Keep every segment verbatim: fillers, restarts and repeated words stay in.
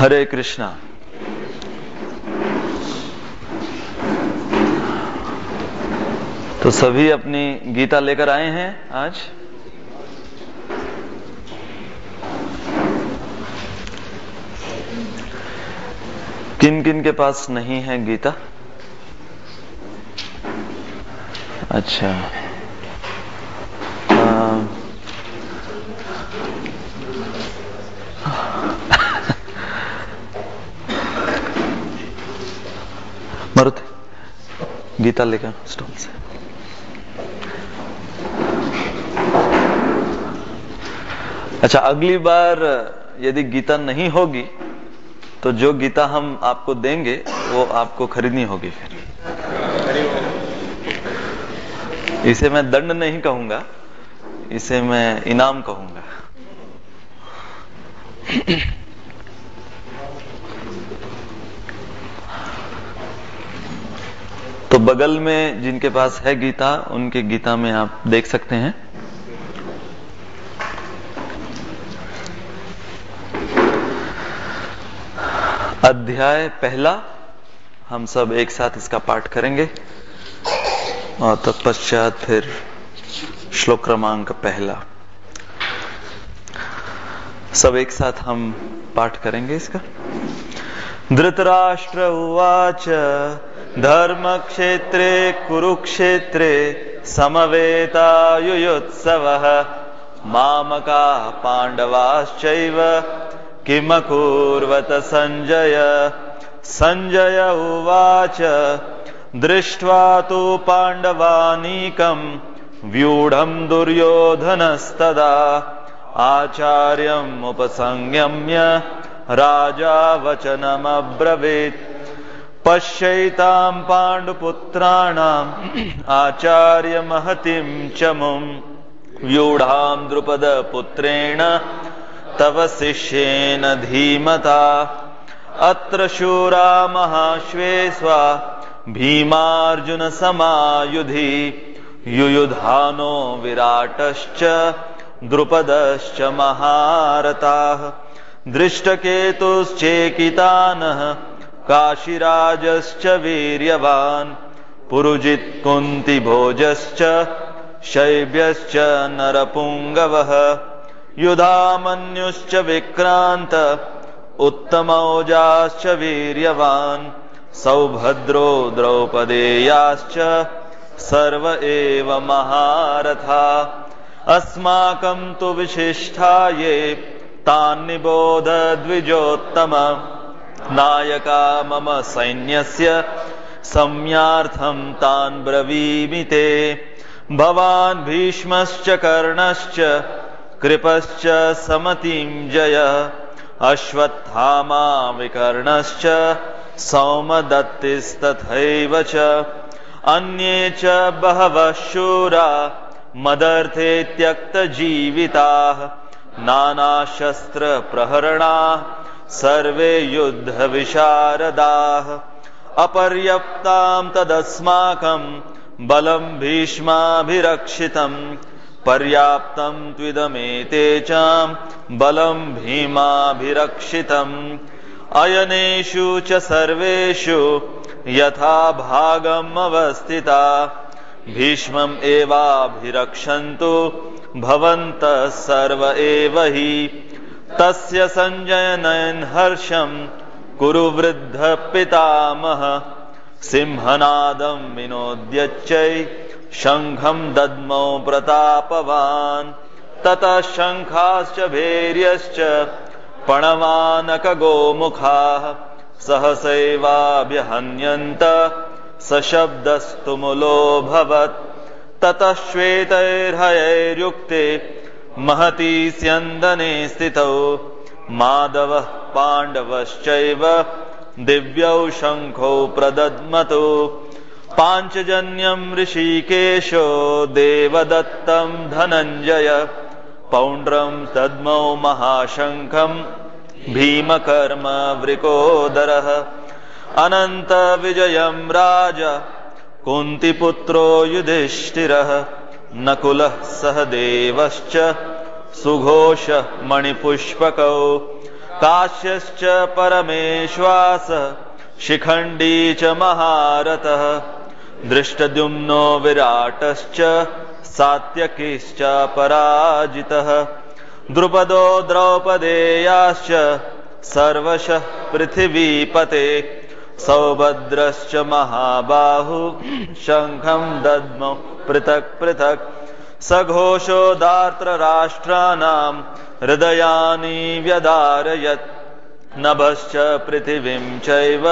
हरे कृष्णा। तो सभी अपनी गीता लेकर आए हैं आज। किन किन के पास नहीं है गीता? अच्छा, आ, मारुति गीता लेकर स्टॉल से। अच्छा, अगली बार यदि गीता नहीं होगी तो जो गीता हम आपको देंगे वो आपको खरीदनी होगी। फिर इसे मैं दंड नहीं कहूंगा, इसे मैं इनाम कहूंगा। तो बगल में जिनके पास है गीता, उनके गीता में आप देख सकते हैं। अध्याय पहला, हम सब एक साथ इसका पाठ करेंगे और तत्पश्चात फिर श्लोक क्रमांक पहला सब एक साथ हम पाठ करेंगे इसका। धृतराष्ट्र उवाच धर्म क्षेत्रे कुरुक्षेत्रे समवेतायुयुत्सवः मामका पांडवाश्चैव किमकुर्वत संजय। संजय उवाच दृष्ट्वा तु पांडवानीकं व्यूढं दुर्योधनस्तदा आचार्यम् उपसंयम्य राजा वचनमब्रवीत्। पश्यैतां पांडुपुत्राणाम् आचार्य महतीं चमुं व्यूढां द्रुपदपुत्रेण तव शिष्येन धीमता। अत्र शूरा महाश्वेश्वा भीमार्जुन समायुधि युयुधानो विराटश्च द्रुपदश्च महारथाः। दृष्टकेतुश्चेकितानः काशीराजश्च वीर्यवान् पुरुजित् कुन्तिभोजश्च शैब्यश्च नरपुङ्गवः। युधामन्युश्च विक्रान्त उत्तमौजाश्च वीर्यवान् सौभद्रो द्रौपदेयाश्च सर्व एव महारथा। अस्माकं तु विशिष्टा ये तान् निबोध द्विजोत्तम। नायका मम सैन्यस्य सम्यार्थं तान् ब्रवीमि ते। भवान् भीष्मश्च कर्णश्च कृपश्च समतिं जय। अश्वत्थामा विकर्णश्च सौमदत्तिस्तथैव च। अन्ये च बहवः शूरा मदर्थे त्यक्तजीविताः नानाशस्त्रप्रहरणाः सर्वे युद्धविशारदाः। अपर्याप्तां तदस्माकं बलं भीष्माभिरक्षितम् पर्याप्तं त्विदमेते चां बलं भीमाभिरक्षितम्। अयनेषु च सर्वेषु यथा भागम् अवस्थिता भीष्मम् एवाभिरक्षन्तु भवन्तः सर्व एव हि। तस्य संजयनयन् हर्षं कुरु वृद्ध पितामह। सिंहनादं विनोद्यच्चै शंखं दद्मौ प्रतापवान्। ततः शंखाश्च भैर्यश्च पणवानकगोमुखाः सहसैवाभ्यहन्यन्त सशब्दस्तुमुलोऽभवत्। ततः श्वेतैर्हयैर्युक्ते महती स्यन्दने स्थितौ माधवः पाण्डवश्चैव दिव्यौ शंखौ प्रदद्मतो। पांचजन्यं ऋषिकेशो देवदत्तं धनंजय पौंड्रं दद्मौ महाशंखं भीमकर्म वृकोदरः। अनंत विजयं राजा कुन्तिपुत्रो युधिष्ठिरः। नकुलः सहदेवश्च सुघोषः मणिपुष्पकौ काश्यश्च परमेश्वास शिखंडी च महारथः दृष्टद्युम्नो विराटश्च सात्यकिश्च पराजितः द्रुपदो द्रौपदेयाश्च सर्वशः पृथिवीपते सौभद्रश्च महाबाहु शंखं दद्मौ पृथक् पृथक् सघोषो धार्तराष्ट्राणां हृदयानि व्यदारयत् नभश्च पृथिवीं चैव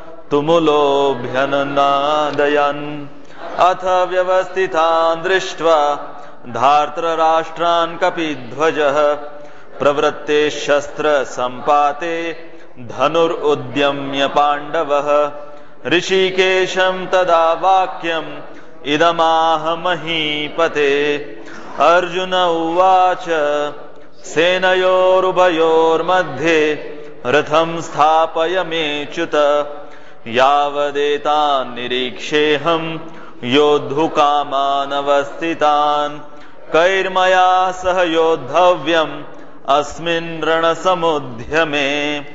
तुमुलोऽभ्यनुनादयन् अथ व्यवस्थितान् दृष्ट्वा धार्तराष्ट्रान् कपिध्वजः प्रवृत्ते शस्त्र संपाते धनुरुद्यम्य पाण्डवः ऋषिकेशं तदा वाक्यम् इदमाह महीपते अर्जुन उवाच सेनयोरुभयोर्मध्ये रथं स्थापय मेच्युत यावदेतान् निरीक्षेऽहं योद्धुकामानवस्थितान् कैर्मया सह योद्धव्यम् अस्मिन् रणसमुद्यमे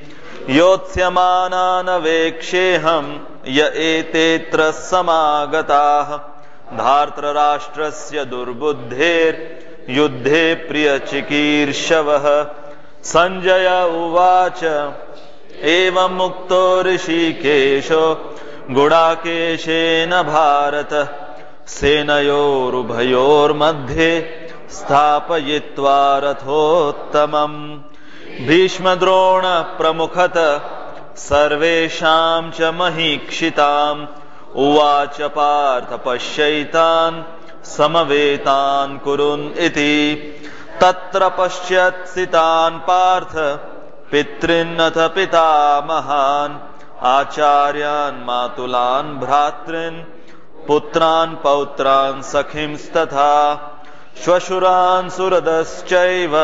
योत्स्यमानानवेक्षेऽहं य एतेऽत्र समागताः धार्तराष्ट्रस्य दुर्बुद्धेर्युद्धे प्रियचिकीर्षवः संजय उवाच एवं मुक्तो ऋषिकेशो गुडाकेशेन भारत सेनयोरुभयोर्मध्ये स्थापयित्वा रथोत्तमम् भीष्मद्रोण प्रमुखत सर्वेषां च महीक्षिताम् उवाच पार्थ पश्यैतान् समवेतान् कुरुन् इति तत्र पश्यत्सितान् पार्थ पितॄन्नथ पितामहान् आचार्यान् मातुलान् भ्रातॄन् पुत्रान् पौत्रान् सखींस्तथा श्वशुरान् सुहृदश्चैव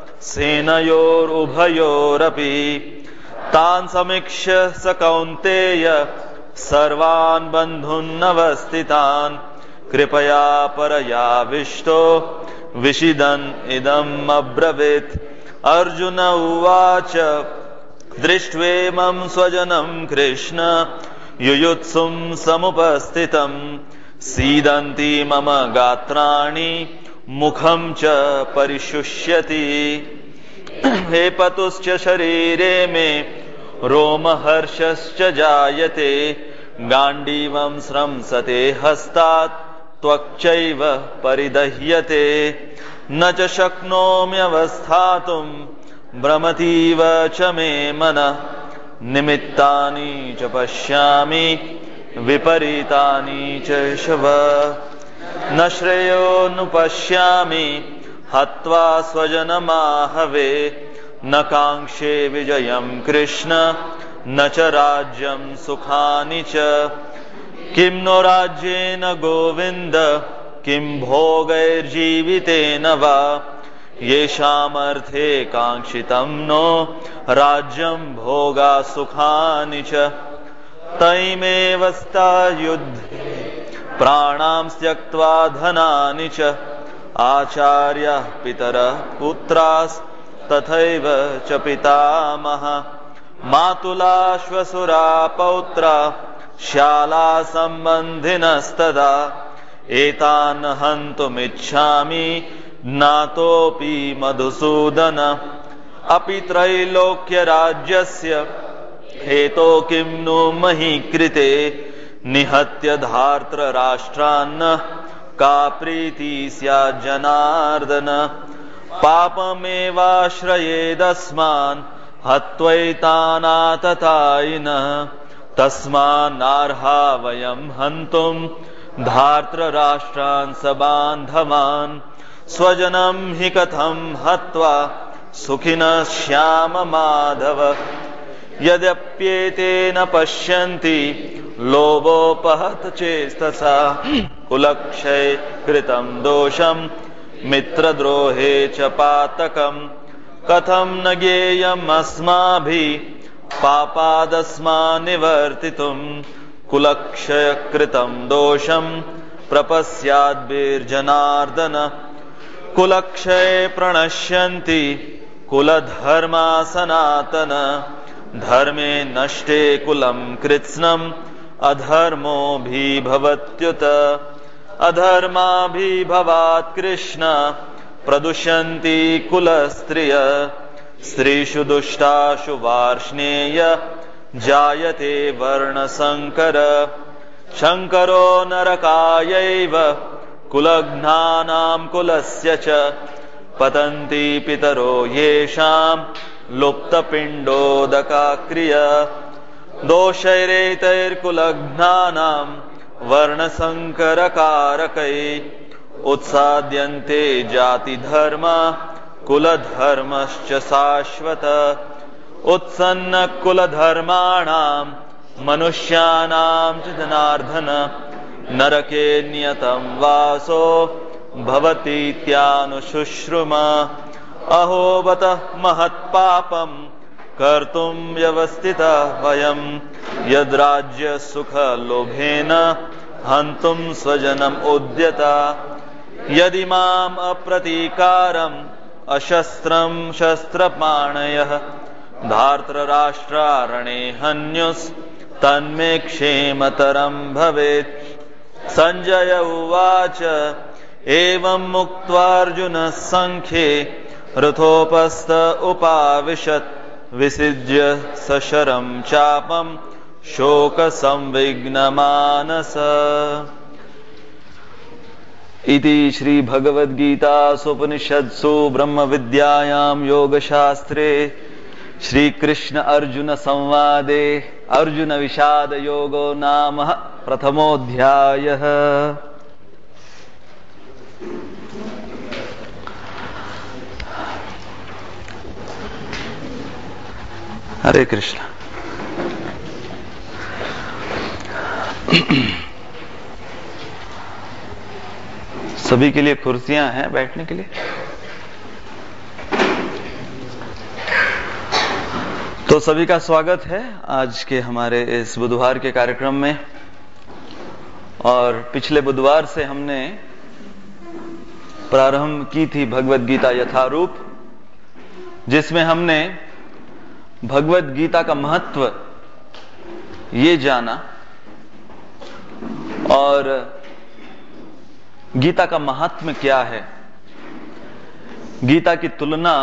सेनयोरुभयोरपि तान् समीक्ष्य स कौन्तेय सर्वान् बन्धून्नवस्थितान् कृपया परयाविष्टो विषिदन् इदम् अब्रवीत् अर्जुन उवाच दृष्ट्वेमं स्वजनं कृष्ण युयुत्सुं समुपस्थितं सीदन्ति मम गात्राणि मुखं च परिशुष्यति हे पतुश्च शरीरे मे रोमहर्षश्च जायते गाण्डीवं स्रंसते हस्तात् त्वक्चैव परिदह्यते न च शक्नोम्यवस्थातुं भ्रमतीव च मे मनः निमित्तानि च पश्यामि विपरीतानि च शव न श्रेयोनुपश्यामि हत्वा स्वजनमाहवे न काङ्क्षे विजयं कृष्ण न च राज्यं सुखानि च किं नो राज्येन गोविन्द किं भोगैर्जीवितेन वा येषामर्थे काङ्क्षितं नो राज्यं भोगा सुखानि च तैमेव स्तायुद्धे प्राणां त्यक्त्वा धनानि च आचार्याः पितरः पुत्रास्तथैव च पितामहः मातुला श्वशुरा पौत्रा श्याला सम्बन्धिनस्तदा एतान् हन्तुमिच्छामि ज्ञातोऽपि मधुसूदन अपि त्रैलोक्यराज्यस्य हेतो किं नु मही कृते निहत्य धार्तराष्ट्रान् का प्रीति स्यात् जनार्दन पापमेवाश्रयेदस्मान् हत्वैतानाततायिनः तस्मान्नार्हा वयं हन्तुं धार्तराष्ट्रान् सबान्धवान् स्वजनं हि कथं हत्वा सुखिनः श्याम माधव यद्यप्येतेन पश्यन्ति लोभोपहत चेस्तसा कुलक्षये कृतं दोषं मित्रद्रोहे च पातकम् कथं न ज्ञेयम् अस्माभिः पापादस्मान् निवर्तितुं कुलक्षय कृतं दोषं प्रपश्याद्भिर्जनार्दन कुलक्षये प्रणश्यन्ति कुलधर्मा सनातन धर्मे नष्टे कुलं कृत्स्नम् अधर्मोऽभिभवत्युत अधर्माभिभवात् कृष्ण प्रदुष्यन्ति कुलस्त्रिय स्त्रीषु दुष्टाशु वार्ष्णेय जायते वर्णसंकर शंकरो नरकायैव कुलघ्नानां कुलस्य च पतन्ति पितरो येषां लुप्तपिण्डोदकाक्रिय दोषैरेतैर्कुलघ्नानां वर्णसंकरकारकै उत्साद्यन्ते जातिधर्मा कुलधर्मश्च शाश्वत उत्सन्न कुलधर्माणां मनुष्याणां च जनार्दन नरके नियतं वासो भवतीत्यानुशुश्रुम अहो बतः महत्पापं कर्तुं व्यवस्थितः वयं यद्राज्य सुख लोभेन हन्तुं स्वजनम् उद्यता यदि माम् अप्रतीकारम् अशस्त्रं शस्त्रपाणयः धार्तराष्ट्रारणे हन्युस्तन्मे क्षेमतरं भवेत् संजय उवाच एवं मुक्त्वार्जुनः सङ्ख्ये रथोपस्थ उपाविशत् विसिज्य सशरं चापं शोकसंविघ्नमानस। इति श्री भगवद्गीतासूपनिषत्सु ब्रह्म विद्यायां योगशास्त्रे श्री कृष्ण अर्जुन संवादे अर्जुन विषाद योगो नाम प्रथमोऽध्यायः। हरे कृष्ण। सभी के लिए कुर्सियां हैं बैठने के लिए। तो सभी का स्वागत है आज के हमारे इस बुधवार के कार्यक्रम में। और पिछले बुधवार से हमने प्रारंभ की थी भगवद गीता यथारूप, जिसमें हमने भगवद गीता का महत्व ये जाना और गीता का महात्म्य क्या है, गीता की तुलना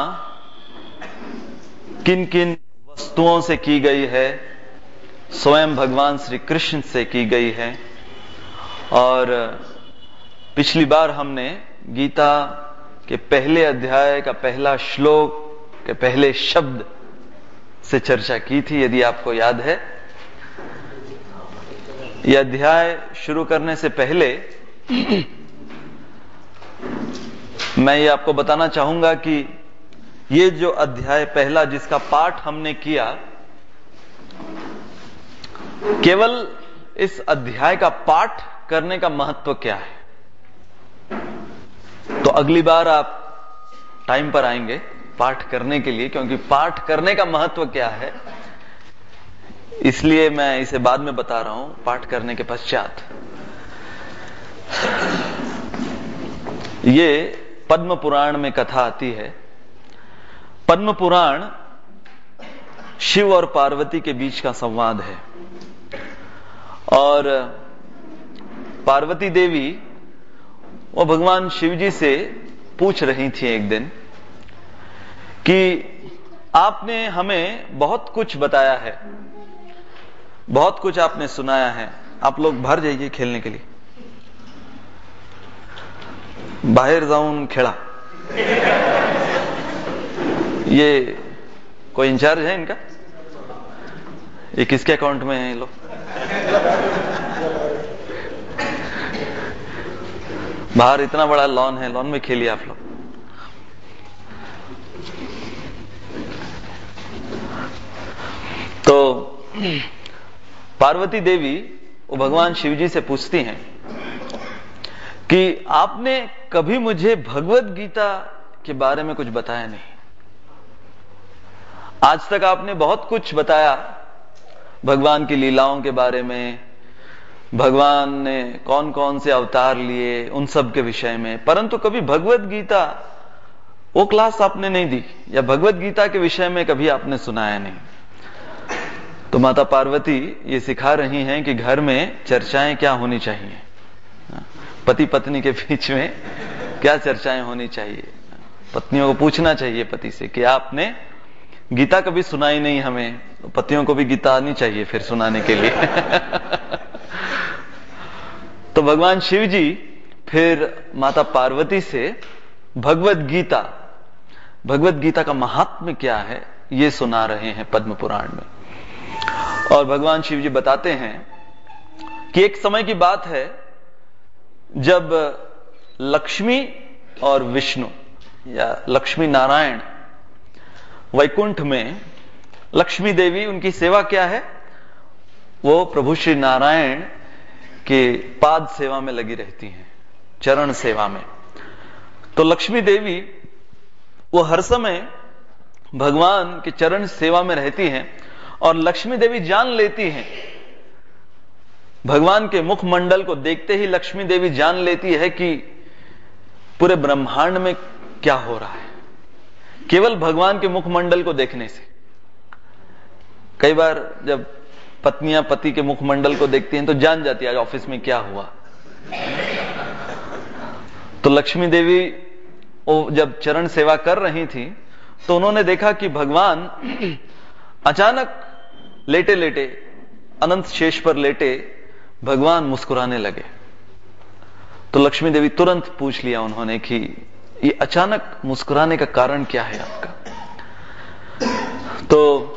किन किन वस्तुओं से की गई है, स्वयं भगवान श्री कृष्ण से की गई है। और पिछली बार हमने गीता के पहले अध्याय का पहला श्लोक के पहले शब्द से चर्चा की थी, यदि आपको याद है। यह अध्याय शुरू करने से पहले मैं ये आपको बताना चाहूंगा कि ये जो अध्याय पहला जिसका पाठ हमने किया, केवल इस अध्याय का पाठ करने का महत्व क्या है, तो अगली बार आप टाइम पर आएंगे पाठ करने के लिए, क्योंकि पाठ करने का महत्व क्या है इसलिए मैं इसे बाद में बता रहा हूं, पाठ करने के पश्चात। ये पद्म पुराण में कथा आती है। पद्म पुराण शिव और पार्वती के बीच का संवाद है। और पार्वती देवी वो भगवान शिव जी से पूछ रही थी एक दिन कि आपने हमें बहुत कुछ बताया है, बहुत कुछ आपने सुनाया है, आप लोग बाहर जाइए खेलने के लिए, बाहर जाऊं खेला। ये कोई इंचार्ज है इनका? ये किसके अकाउंट में है ये लोग? बाहर इतना बड़ा लॉन है, लॉन में खेलिए आप लोग। तो पार्वती देवी वो भगवान शिव जी से पूछती हैं कि आपने कभी मुझे भगवद गीता के बारे में कुछ बताया नहीं। आज तक आपने बहुत कुछ बताया भगवान की लीलाओं के बारे में, भगवान ने कौन कौन से अवतार लिए उन सब के विषय में, परंतु कभी भगवद गीता वो क्लास आपने नहीं दी, या भगवत गीता के विषय में कभी आपने सुनाया नहीं। तो माता पार्वती ये सिखा रही हैं कि घर में चर्चाएं क्या होनी चाहिए, पति पत्नी के बीच में क्या चर्चाएं होनी चाहिए। पत्नियों को पूछना चाहिए पति से कि आपने गीता कभी सुनाई नहीं हमें, तो पतियों को भी गीता आनी चाहिए फिर सुनाने के लिए। तो भगवान शिव जी फिर माता पार्वती से भगवत गीता भगवत गीता का महात्म्य क्या है ये सुना रहे हैं पद्म पुराण में। और भगवान शिव जी बताते हैं कि एक समय की बात है जब लक्ष्मी और विष्णु या लक्ष्मी नारायण वैकुंठ में, लक्ष्मी देवी उनकी सेवा क्या है, वो प्रभु श्री नारायण के पाद सेवा में लगी रहती हैं, चरण सेवा में। तो लक्ष्मी देवी वो हर समय भगवान के चरण सेवा में रहती हैं और लक्ष्मी देवी जान लेती हैं, भगवान के मुखमंडल को देखते ही लक्ष्मी देवी जान लेती है कि पूरे ब्रह्मांड में क्या हो रहा है, केवल भगवान के मुखमंडल को देखने से। कई बार जब पत्नियां पति के मुखमंडल को देखती हैं तो जान जाती है आज ऑफिस में क्या हुआ। तो लक्ष्मी देवी वो जब चरण सेवा कर रही थी तो उन्होंने देखा कि भगवान अचानक लेटे लेटे अनंत शेष पर लेटे भगवान मुस्कुराने लगे। तो लक्ष्मी देवी तुरंत पूछ लिया उन्होंने कि ये अचानक मुस्कुराने का कारण क्या है आपका। तो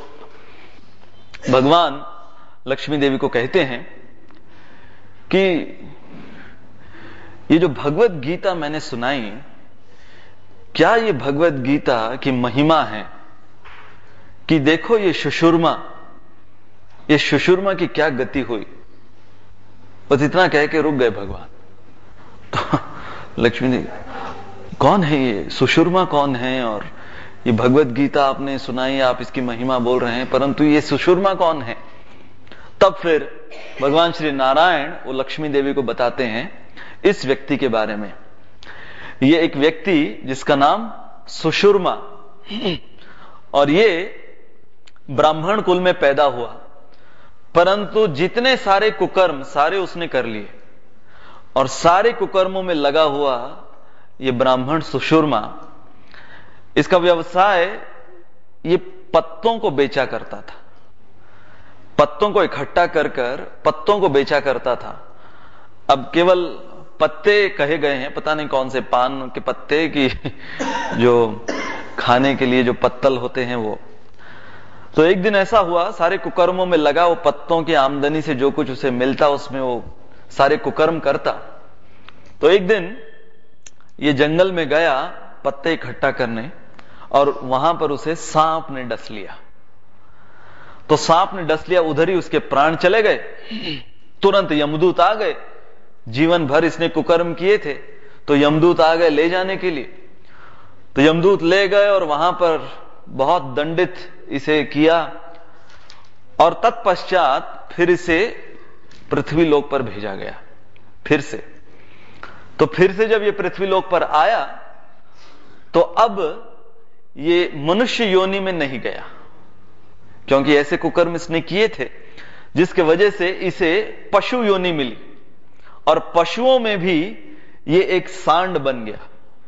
भगवान लक्ष्मी देवी को कहते हैं कि ये जो भगवत गीता मैंने सुनाई, क्या ये भगवत गीता की महिमा है कि देखो ये सुषुम्ना, ये सुषुम्ना की क्या गति हुई। बस इतना कह के रुक गए भगवान। तो लक्ष्मी देवी, कौन है ये सुषुम्ना, कौन है, और ये भगवत गीता आपने सुनाई, आप इसकी महिमा बोल रहे हैं, परंतु ये सुषुम्ना कौन है। तब फिर भगवान श्री नारायण वो लक्ष्मी देवी को बताते हैं इस व्यक्ति के बारे में। ये एक व्यक्ति जिसका नाम सुषुम्ना, और ये ब्राह्मण कुल में पैदा हुआ, परंतु जितने सारे कुकर्म सारे उसने कर लिए, और सारे कुकर्मों में लगा हुआ ये ब्राह्मण सुषुम्ना, इसका व्यवसाय ये पत्तों को बेचा करता था, पत्तों को इकट्ठा कर कर पत्तों को बेचा करता था। अब केवल पत्ते कहे गए हैं, पता नहीं कौन से पान के पत्ते की जो खाने के लिए जो पत्तल होते हैं वो। तो एक दिन ऐसा हुआ, सारे कुकर्मों में लगा, वो पत्तों की आमदनी से जो कुछ उसे मिलता उसमें वो सारे कुकर्म करता। तो एक दिन ये जंगल में गया पत्ते इकट्ठा करने, और वहां पर उसे सांप ने डस लिया। तो सांप ने डस लिया, उधर ही उसके प्राण चले गए। तुरंत यमदूत आ गए, जीवन भर इसने कुकर्म किए थे, तो यमदूत आ गए ले जाने के लिए। तो यमदूत ले गए और वहां पर बहुत दंडित इसे किया, और तत्पश्चात फिर इसे पृथ्वी लोक पर भेजा गया फिर से। तो फिर से जब ये पृथ्वी लोक पर आया तो अब ये मनुष्य योनि में नहीं गया, क्योंकि ऐसे कुकर्म इसने किए थे जिसके वजह से इसे पशु योनि मिली, और पशुओं में भी ये एक सांड बन गया।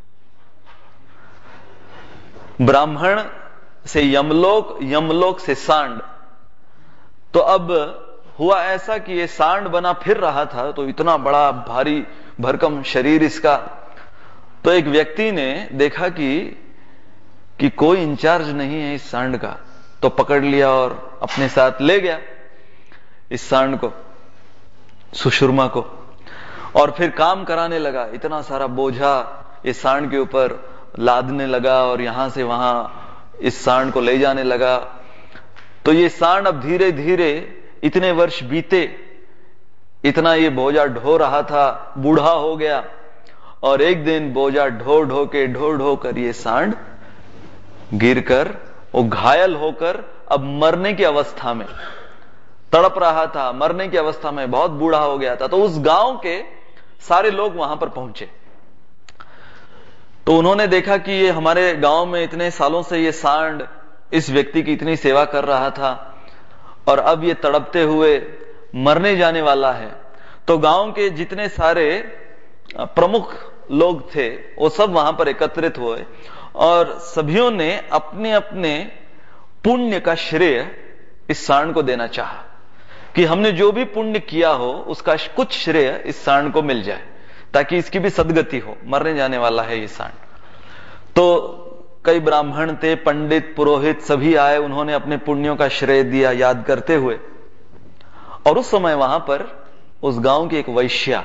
ब्राह्मण से यमलोक, यमलोक से सांड। तो अब हुआ ऐसा कि ये सांड बना फिर रहा था, तो इतना बड़ा भारी भरकम शरीर इसका। तो एक व्यक्ति ने देखा कि कि कोई इंचार्ज नहीं है इस सांड का, तो पकड़ लिया और अपने साथ ले गया इस सांड को, सुषुम्ना को, और फिर काम कराने लगा। इतना सारा बोझा इस सांड के ऊपर लादने लगा और यहां से वहां इस सांड को ले जाने लगा। तो ये सांड अब धीरे धीरे, इतने वर्ष बीते, इतना ये बोझा ढो रहा था, बूढ़ा हो गया, और एक दिन बोझा ढो ढो के ढो ढो कर ये सांड गिरकर, वो घायल होकर अब मरने की अवस्था में तड़प रहा था, मरने की अवस्था में, बहुत बूढ़ा हो गया था। तो उस गांव के सारे लोग वहां पर पहुंचे। तो उन्होंने देखा कि ये हमारे गांव में इतने सालों से ये सांड इस व्यक्ति की इतनी सेवा कर रहा था और अब ये तड़पते हुए मरने जाने वाला है। तो गांव के जितने सारे प्रमुख लोग थे वो सब वहां पर एकत्रित हुए और सभियों ने अपने अपने पुण्य का श्रेय इस सांड को देना चाहा कि हमने जो भी पुण्य किया हो उसका कुछ श्रेय इस सांड को मिल जाए ताकि इसकी भी सदगति हो, मरने जाने वाला है ये सांड। तो कई ब्राह्मण थे, पंडित, पुरोहित सभी आए, उन्होंने अपने पुण्यों का श्रेय दिया याद करते हुए। और उस समय वहां पर उस गांव की एक वैश्या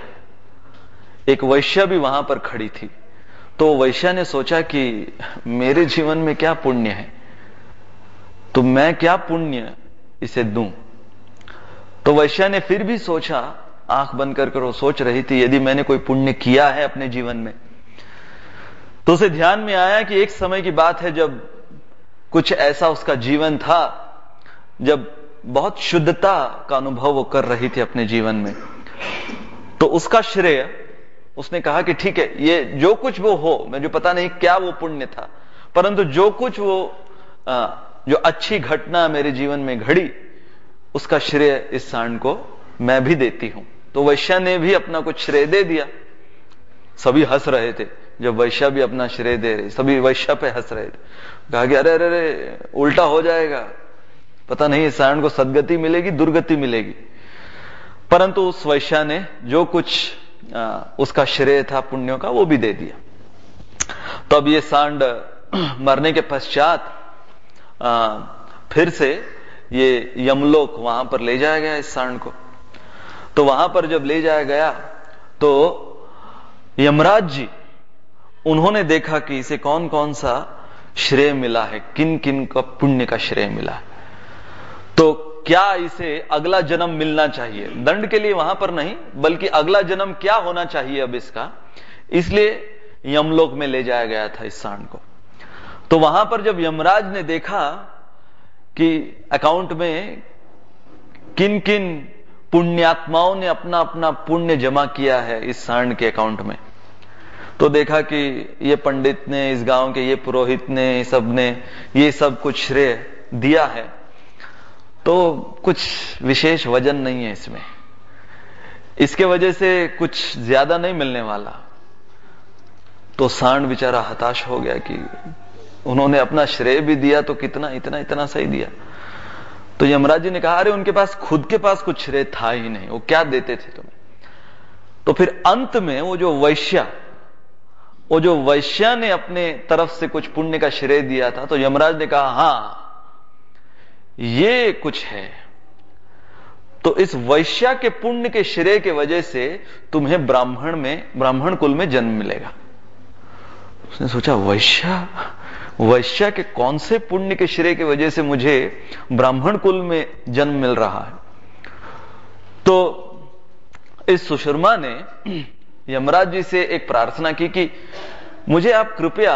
एक वैश्या भी वहां पर खड़ी थी। तो वैश्या ने सोचा कि मेरे जीवन में क्या पुण्य है, तो मैं क्या पुण्य इसे दूं। तो वैश्या ने फिर भी सोचा, आंख बंद कर कर वो सोच रही थी, यदि मैंने कोई पुण्य किया है अपने जीवन में। तो उसे ध्यान में आया कि एक समय की बात है जब कुछ ऐसा उसका जीवन था जब बहुत शुद्धता का अनुभव वो कर रही थी अपने जीवन में। तो उसका श्रेय उसने कहा कि ठीक है, ये जो कुछ वो हो, मुझे पता नहीं क्या वो पुण्य था, परंतु जो कुछ वो जो अच्छी घटना मेरे जीवन में घड़ी उसका श्रेय इस सांड को मैं भी देती हूं। तो वैश्या ने भी अपना कुछ श्रेय दे दिया। सभी हंस रहे थे जब वैश्या भी अपना श्रेय दे रहे, सभी वैश्या पे हंस रहे थे। कहा कि अरे अरे अरे उल्टा हो जाएगा, पता नहीं इस सांड को सदगति मिलेगी दुर्गति मिलेगी। परंतु उस वैश्या ने जो कुछ आ, उसका श्रेय था पुण्यों का वो भी दे दिया। तो अब ये सांड मरने के पश्चात आ, फिर से ये यमलोक वहां पर ले जाया गया इस सांड को। तो वहां पर जब ले जाया गया तो यमराज जी उन्होंने देखा कि इसे कौन कौन सा श्रेय मिला है, किन किन का पुण्य का श्रेय मिला है, तो क्या इसे अगला जन्म मिलना चाहिए, दंड के लिए वहां पर नहीं बल्कि अगला जन्म क्या होना चाहिए अब इसका, इसलिए यमलोक में ले जाया गया था इस सांड को। तो वहां पर जब यमराज ने देखा कि अकाउंट में किन किन पुण्यात्माओं ने अपना अपना पुण्य जमा किया है इस सांड के अकाउंट में, तो देखा कि ये पंडित ने, इस गांव के ये पुरोहित ने, सब ने ये सब कुछ श्रेय दिया है, तो कुछ विशेष वजन नहीं है इसमें, इसके वजह से कुछ ज्यादा नहीं मिलने वाला। तो सांड बेचारा हताश हो गया कि उन्होंने अपना श्रेय भी दिया तो कितना इतना इतना सही दिया। तो यमराज जी ने कहा अरे उनके पास खुद के पास कुछ श्रेय था ही नहीं, वो क्या देते थे तुम्हें। तो फिर अंत में वो जो वैश्या वो जो वैश्या ने अपने तरफ से कुछ पुण्य का श्रेय दिया था, तो यमराज ने कहा हां ये कुछ है, तो इस वैश्या के पुण्य के श्रेय के वजह से तुम्हें ब्राह्मण में ब्राह्मण कुल में जन्म मिलेगा। उसने सोचा वैश्या वैश्या के कौन से पुण्य के श्रेय की वजह से मुझे ब्राह्मण कुल में जन्म मिल रहा है। तो इस सुशर्मा ने यमराज जी से एक प्रार्थना की कि मुझे आप कृपया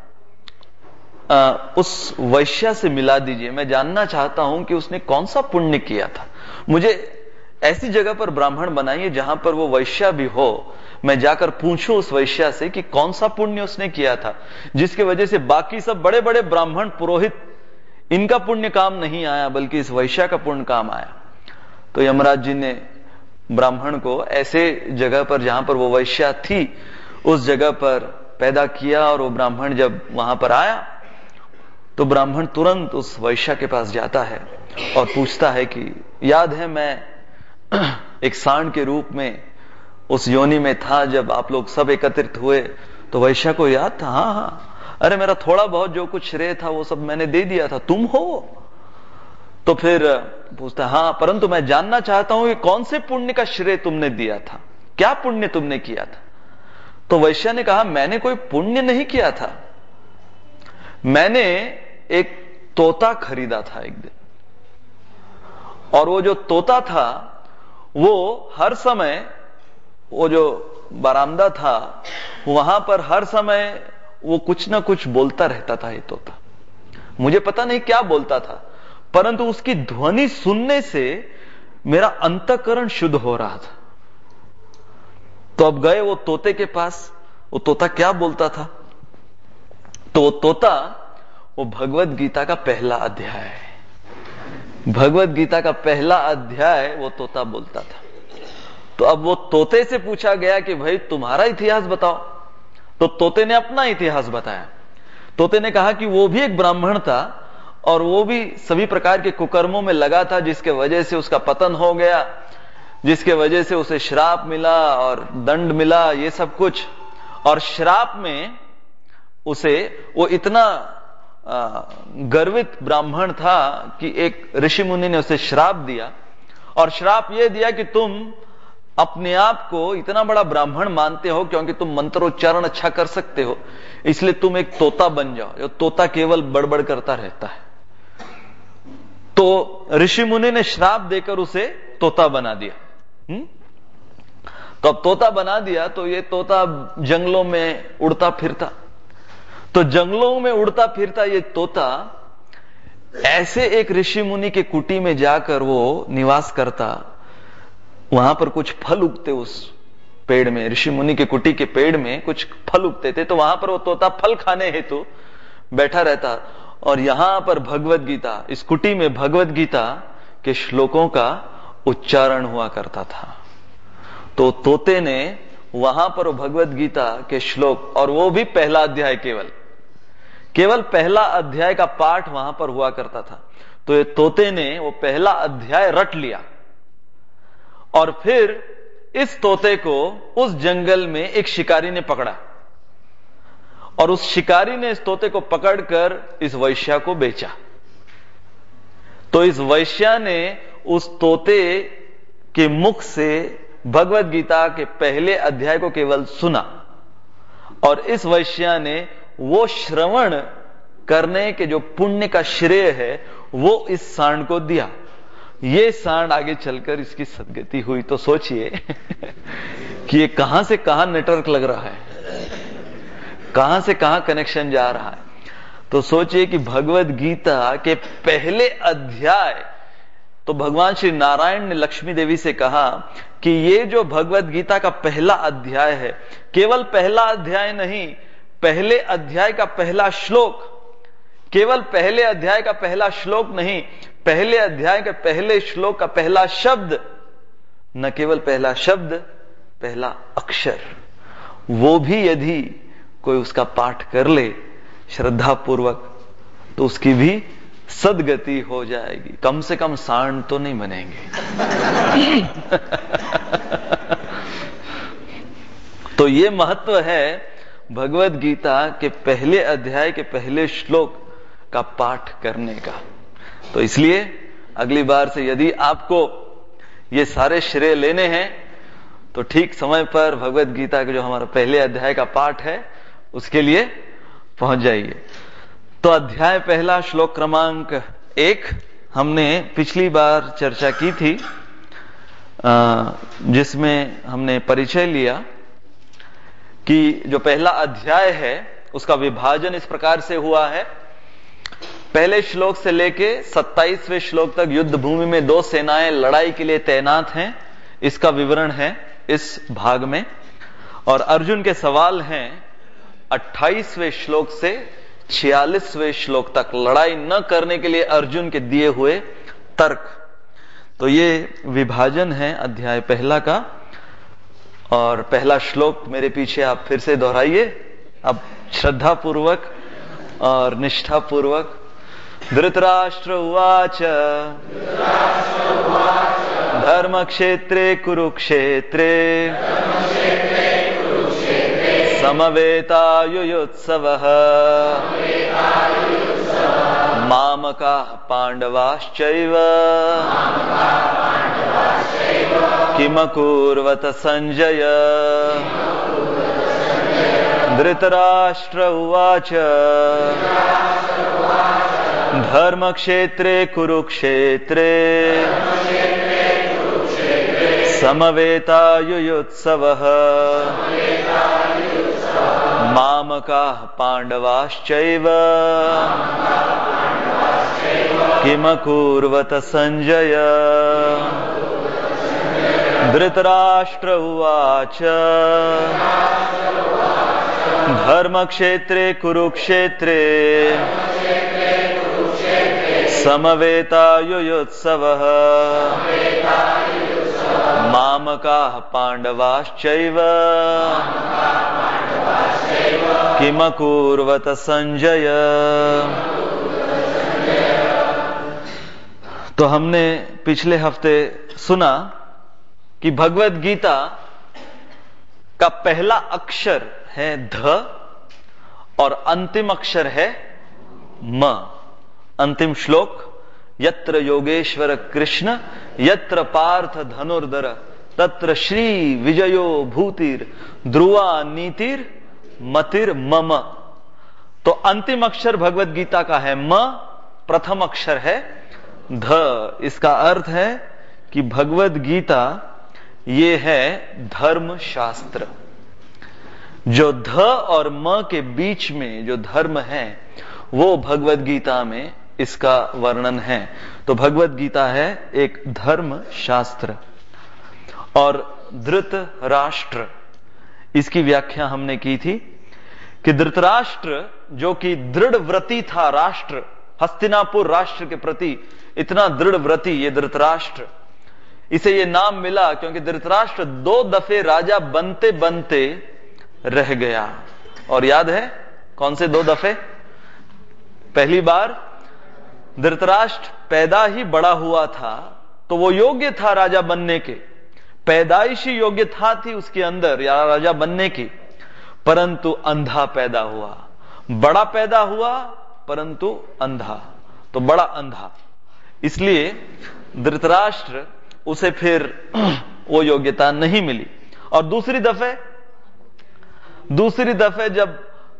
आ, उस वैश्या से मिला दीजिए, मैं जानना चाहता हूं कि उसने कौन सा पुण्य किया था, मुझे ऐसी जगह पर ब्राह्मण बनाइए जहां पर वो वैश्या भी हो, मैं जाकर पूछूं उस वैश्या से कि कौन सा पुण्य उसने किया था जिसकी वजह से बाकी सब बड़े बड़े ब्राह्मण पुरोहित इनका पुण्य काम नहीं आया बल्कि इस वैश्या का पुण्य काम आया। तो यमराज जी ने ब्राह्मण को ऐसे जगह पर जहां पर वो वैश्या थी उस जगह पर पैदा किया, और वो ब्राह्मण जब वहां पर आया तो ब्राह्मण तुरंत उस वैश्या के पास जाता है और पूछता है कि याद है मैं एक सांड के रूप में उस योनि में था जब आप लोग सब एकत्रित हुए। तो वैश्या को याद था, हाँ हाँ अरे मेरा थोड़ा बहुत जो कुछ श्रेय था वो सब मैंने दे दिया था, तुम हो। तो फिर पूछता हाँ परंतु मैं जानना चाहता हूं कि कौन से पुण्य का श्रेय तुमने दिया था, क्या पुण्य तुमने किया था। तो वैश्या ने कहा मैंने कोई पुण्य नहीं किया था, मैंने एक तोता खरीदा था एक दिन, और वो जो तोता था वो हर समय वो जो बरामदा था वहां पर हर समय वो कुछ ना कुछ बोलता रहता था। ये तोता मुझे पता नहीं क्या बोलता था, परंतु उसकी ध्वनि सुनने से मेरा अंतःकरण शुद्ध हो रहा था। तो अब गए वो तोते के पास, वो तोता क्या बोलता था तो वो तोता वो भगवत गीता का पहला अध्याय है। भगवत गीता का पहला अध्याय वो तोता बोलता था। तो अब वो तोते से पूछा गया कि भाई तुम्हारा इतिहास बताओ। तो तोते ने अपना इतिहास बताया। तोते ने कहा कि वो भी एक ब्राह्मण था और वो भी सभी प्रकार के कुकर्मों में लगा था, जिसके वजह से उसका पतन हो गया, जिसके वजह से उसे श्राप मिला और दंड मिला, ये सब कुछ। और श्राप में उसे वो इतना गर्वित ब्राह्मण था कि एक ऋषि मुनि ने उसे श्राप दिया, और श्राप यह दिया कि तुम अपने आप को इतना बड़ा ब्राह्मण मानते हो क्योंकि तुम मंत्रोच्चारण अच्छा कर सकते हो, इसलिए तुम एक तोता बन जाओ। जो तोता केवल बड़बड़ करता रहता है। तो ऋषि मुनि ने श्राप देकर उसे तोता बना दिया। हुँ? तो अब तोता बना दिया तो ये तोता जंगलों में उड़ता फिरता। तो जंगलों में उड़ता फिरता ये तोता ऐसे एक ऋषि मुनि के कुटी में जाकर वो निवास करता। वहां पर कुछ फल उगते उस पेड़ में, ऋषि मुनि के कुटी के पेड़ में कुछ फल उगते थे। तो वहां पर वो तोता फल खाने हेतु बैठा रहता, और यहां पर भगवत गीता, इस कुटी में भगवत गीता के श्लोकों का उच्चारण हुआ करता था। तो तोते ने वहां पर भगवत गीता के श्लोक, और वो भी पहला अध्याय, केवल केवल पहला अध्याय का पाठ वहां पर हुआ करता था। तो ये तोते ने वो पहला अध्याय रट लिया, और फिर इस तोते को उस जंगल में एक शिकारी ने पकड़ा, और उस शिकारी ने इस तोते को पकड़कर इस वैश्या को बेचा। तो इस वैश्या ने उस तोते के मुख से भगवत गीता के पहले अध्याय को केवल सुना, और इस वैश्या ने वो श्रवण करने के जो पुण्य का श्रेय है वो इस सांड को दिया। ये सांड आगे चलकर इसकी सदगति हुई। तो सोचिए कि ये कहां से कहां नेटवर्क लग रहा है, कहां से कहां कनेक्शन जा रहा है। तो सोचिए कि भगवत गीता के पहले अध्याय, तो भगवान श्री नारायण ने लक्ष्मी देवी से कहा कि ये जो भगवत गीता का पहला अध्याय है, केवल पहला अध्याय नहीं, पहले अध्याय का पहला श्लोक, केवल पहले अध्याय का पहला श्लोक नहीं, पहले अध्याय के पहले श्लोक का पहला शब्द, न केवल पहला शब्द, पहला अक्षर, वो भी यदि कोई उसका पाठ कर ले श्रद्धा पूर्वक तो उसकी भी सदगति हो जाएगी। कम से कम सांड तो नहीं बनेंगे। तो ये महत्व है भगवत गीता के पहले अध्याय के पहले श्लोक का पाठ करने का। तो इसलिए अगली बार से यदि आपको ये सारे श्रेय लेने हैं तो ठीक समय पर भगवत गीता के जो हमारा पहले अध्याय का पाठ है उसके लिए पहुंच जाइए। तो अध्याय पहला श्लोक क्रमांक एक हमने पिछली बार चर्चा की थी, जिसमें हमने परिचय लिया कि जो पहला अध्याय है उसका विभाजन इस प्रकार से हुआ है। पहले श्लोक से लेके सत्ताईसवें श्लोक तक युद्ध भूमि में दो सेनाएं लड़ाई के लिए तैनात हैं, इसका विवरण है इस भाग में। और अर्जुन के सवाल हैं अट्ठाईसवें श्लोक से छियालीसवें श्लोक तक, लड़ाई न करने के लिए अर्जुन के दिए हुए तर्क। तो ये विभाजन है अध्याय पहला का। और पहला श्लोक मेरे पीछे आप फिर से दोहराइए, अब श्रद्धा पूर्वक और निष्ठा पूर्वक। धृतराष्ट्र उवाच धर्म क्षेत्रे कुरुक्षेत्रे समवेतायुयुत्सवः मामकाः पांडवाश्चैव किमकुर्वत संजय। धृतराष्ट्र उवाच धर्मक्षेत्रे कुरुक्षेत्रे समवेतायुयुत्सवः मामकाः पांडवाश्चैव किमकुर्वत संजय। धृतराष्ट्र उवाच धर्म क्षेत्रे कुरुक्षेत्रे समवेतायुयुत्सवः मामकाः पांडवाश्चैव किमकुर्वत संजय। तो हमने पिछले हफ्ते सुना कि भगवत गीता का पहला अक्षर है ध और अंतिम अक्षर है म। अंतिम श्लोक, यत्र योगेश्वर कृष्ण यत्र पार्थ धनुर्धर तत्र श्री विजयो भूतिर ध्रुवा नीतिर मतिर मम। तो अंतिम अक्षर भगवत गीता का है म, प्रथम अक्षर है ध। इसका अर्थ है कि भगवत गीता ये है धर्म शास्त्र। जो ध और म के बीच में जो धर्म है वो भगवत गीता में इसका वर्णन है। तो भगवत गीता है एक धर्म शास्त्र। और धृतराष्ट्र, इसकी व्याख्या हमने की थी कि धृतराष्ट्र जो कि दृढ़ व्रती था, राष्ट्र हस्तिनापुर राष्ट्र के प्रति इतना दृढ़ व्रती ये धृतराष्ट्र, इसे ये नाम मिला क्योंकि धृतराष्ट्र दो दफे राजा बनते बनते रह गया। और याद है कौन से दो दफे? पहली बार धृतराष्ट्र पैदा ही बड़ा हुआ था तो वो योग्य था राजा बनने के, पैदाइशी योग्यता थी उसके अंदर या राजा बनने की, परंतु अंधा पैदा हुआ। बड़ा पैदा हुआ परंतु अंधा, तो बड़ा अंधा, इसलिए धृतराष्ट्र उसे फिर वो योग्यता नहीं मिली। और दूसरी दफे दूसरी दफे जब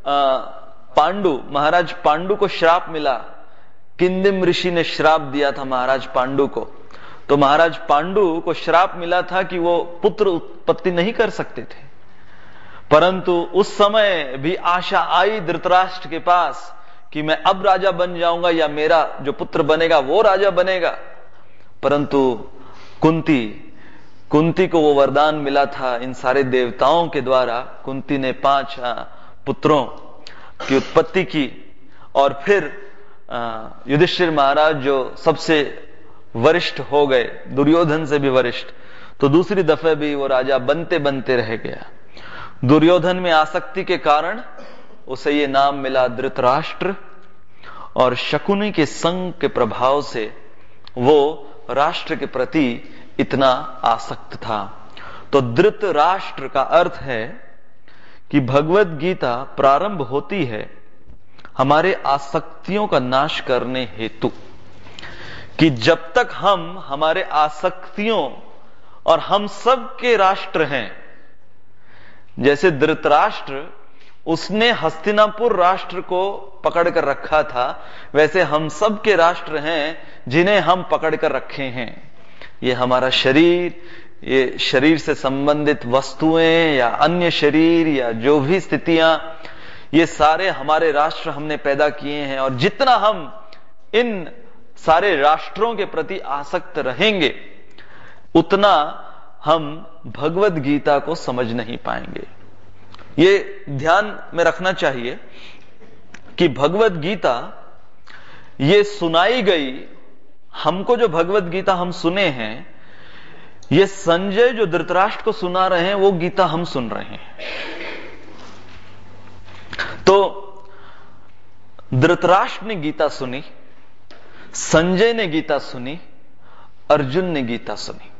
पांडु महाराज पांडु को श्राप मिला, किंदिम ऋषि ने श्राप दिया था महाराज पांडु को, तो महाराज पांडु को श्राप मिला था कि वो पुत्र उत्पत्ति नहीं कर सकते थे। परंतु उस समय भी आशा आई धृतराष्ट्र के पास कि मैं अब राजा बन जाऊंगा या मेरा जो पुत्र बनेगा वो राजा बनेगा। परंतु कुंती कुंती को वो वरदान मिला था इन सारे देवताओं के द्वारा। कुंती ने पांच पुत्रों की उत्पत्ति की और फिर युधिष्ठिर महाराज जो सबसे वरिष्ठ हो गए, दुर्योधन से भी वरिष्ठ, तो दूसरी दफे भी वो राजा बनते बनते रह गया। दुर्योधन में आसक्ति के कारण उसे ये नाम मिला धृतराष्ट्र, और शकुनी के संग के प्रभाव से वो राष्ट्र के प्रति इतना आसक्त था। तो धृतराष्ट्र का अर्थ है कि भगवत गीता प्रारंभ होती है हमारे आसक्तियों का नाश करने हेतु, कि जब तक हम हमारे आसक्तियों, और हम सब के राष्ट्र हैं, जैसे धृतराष्ट्र उसने हस्तिनापुर राष्ट्र को पकड़ कर रखा था, वैसे हम सब के राष्ट्र हैं जिन्हें हम पकड़ कर रखे हैं। ये हमारा शरीर, ये शरीर से संबंधित वस्तुएं या अन्य शरीर या जो भी स्थितियां, ये सारे हमारे राष्ट्र हमने पैदा किए हैं। और जितना हम इन सारे राष्ट्रों के प्रति आसक्त रहेंगे उतना हम भगवत गीता को समझ नहीं पाएंगे। ये ध्यान में रखना चाहिए कि भगवत गीता ये सुनाई गई, हमको जो भगवत गीता हम सुने हैं, ये संजय जो धृतराष्ट्र को सुना रहे हैं वो गीता हम सुन रहे हैं। तो धृतराष्ट्र ने गीता सुनी, संजय ने गीता सुनी, अर्जुन ने गीता सुनी।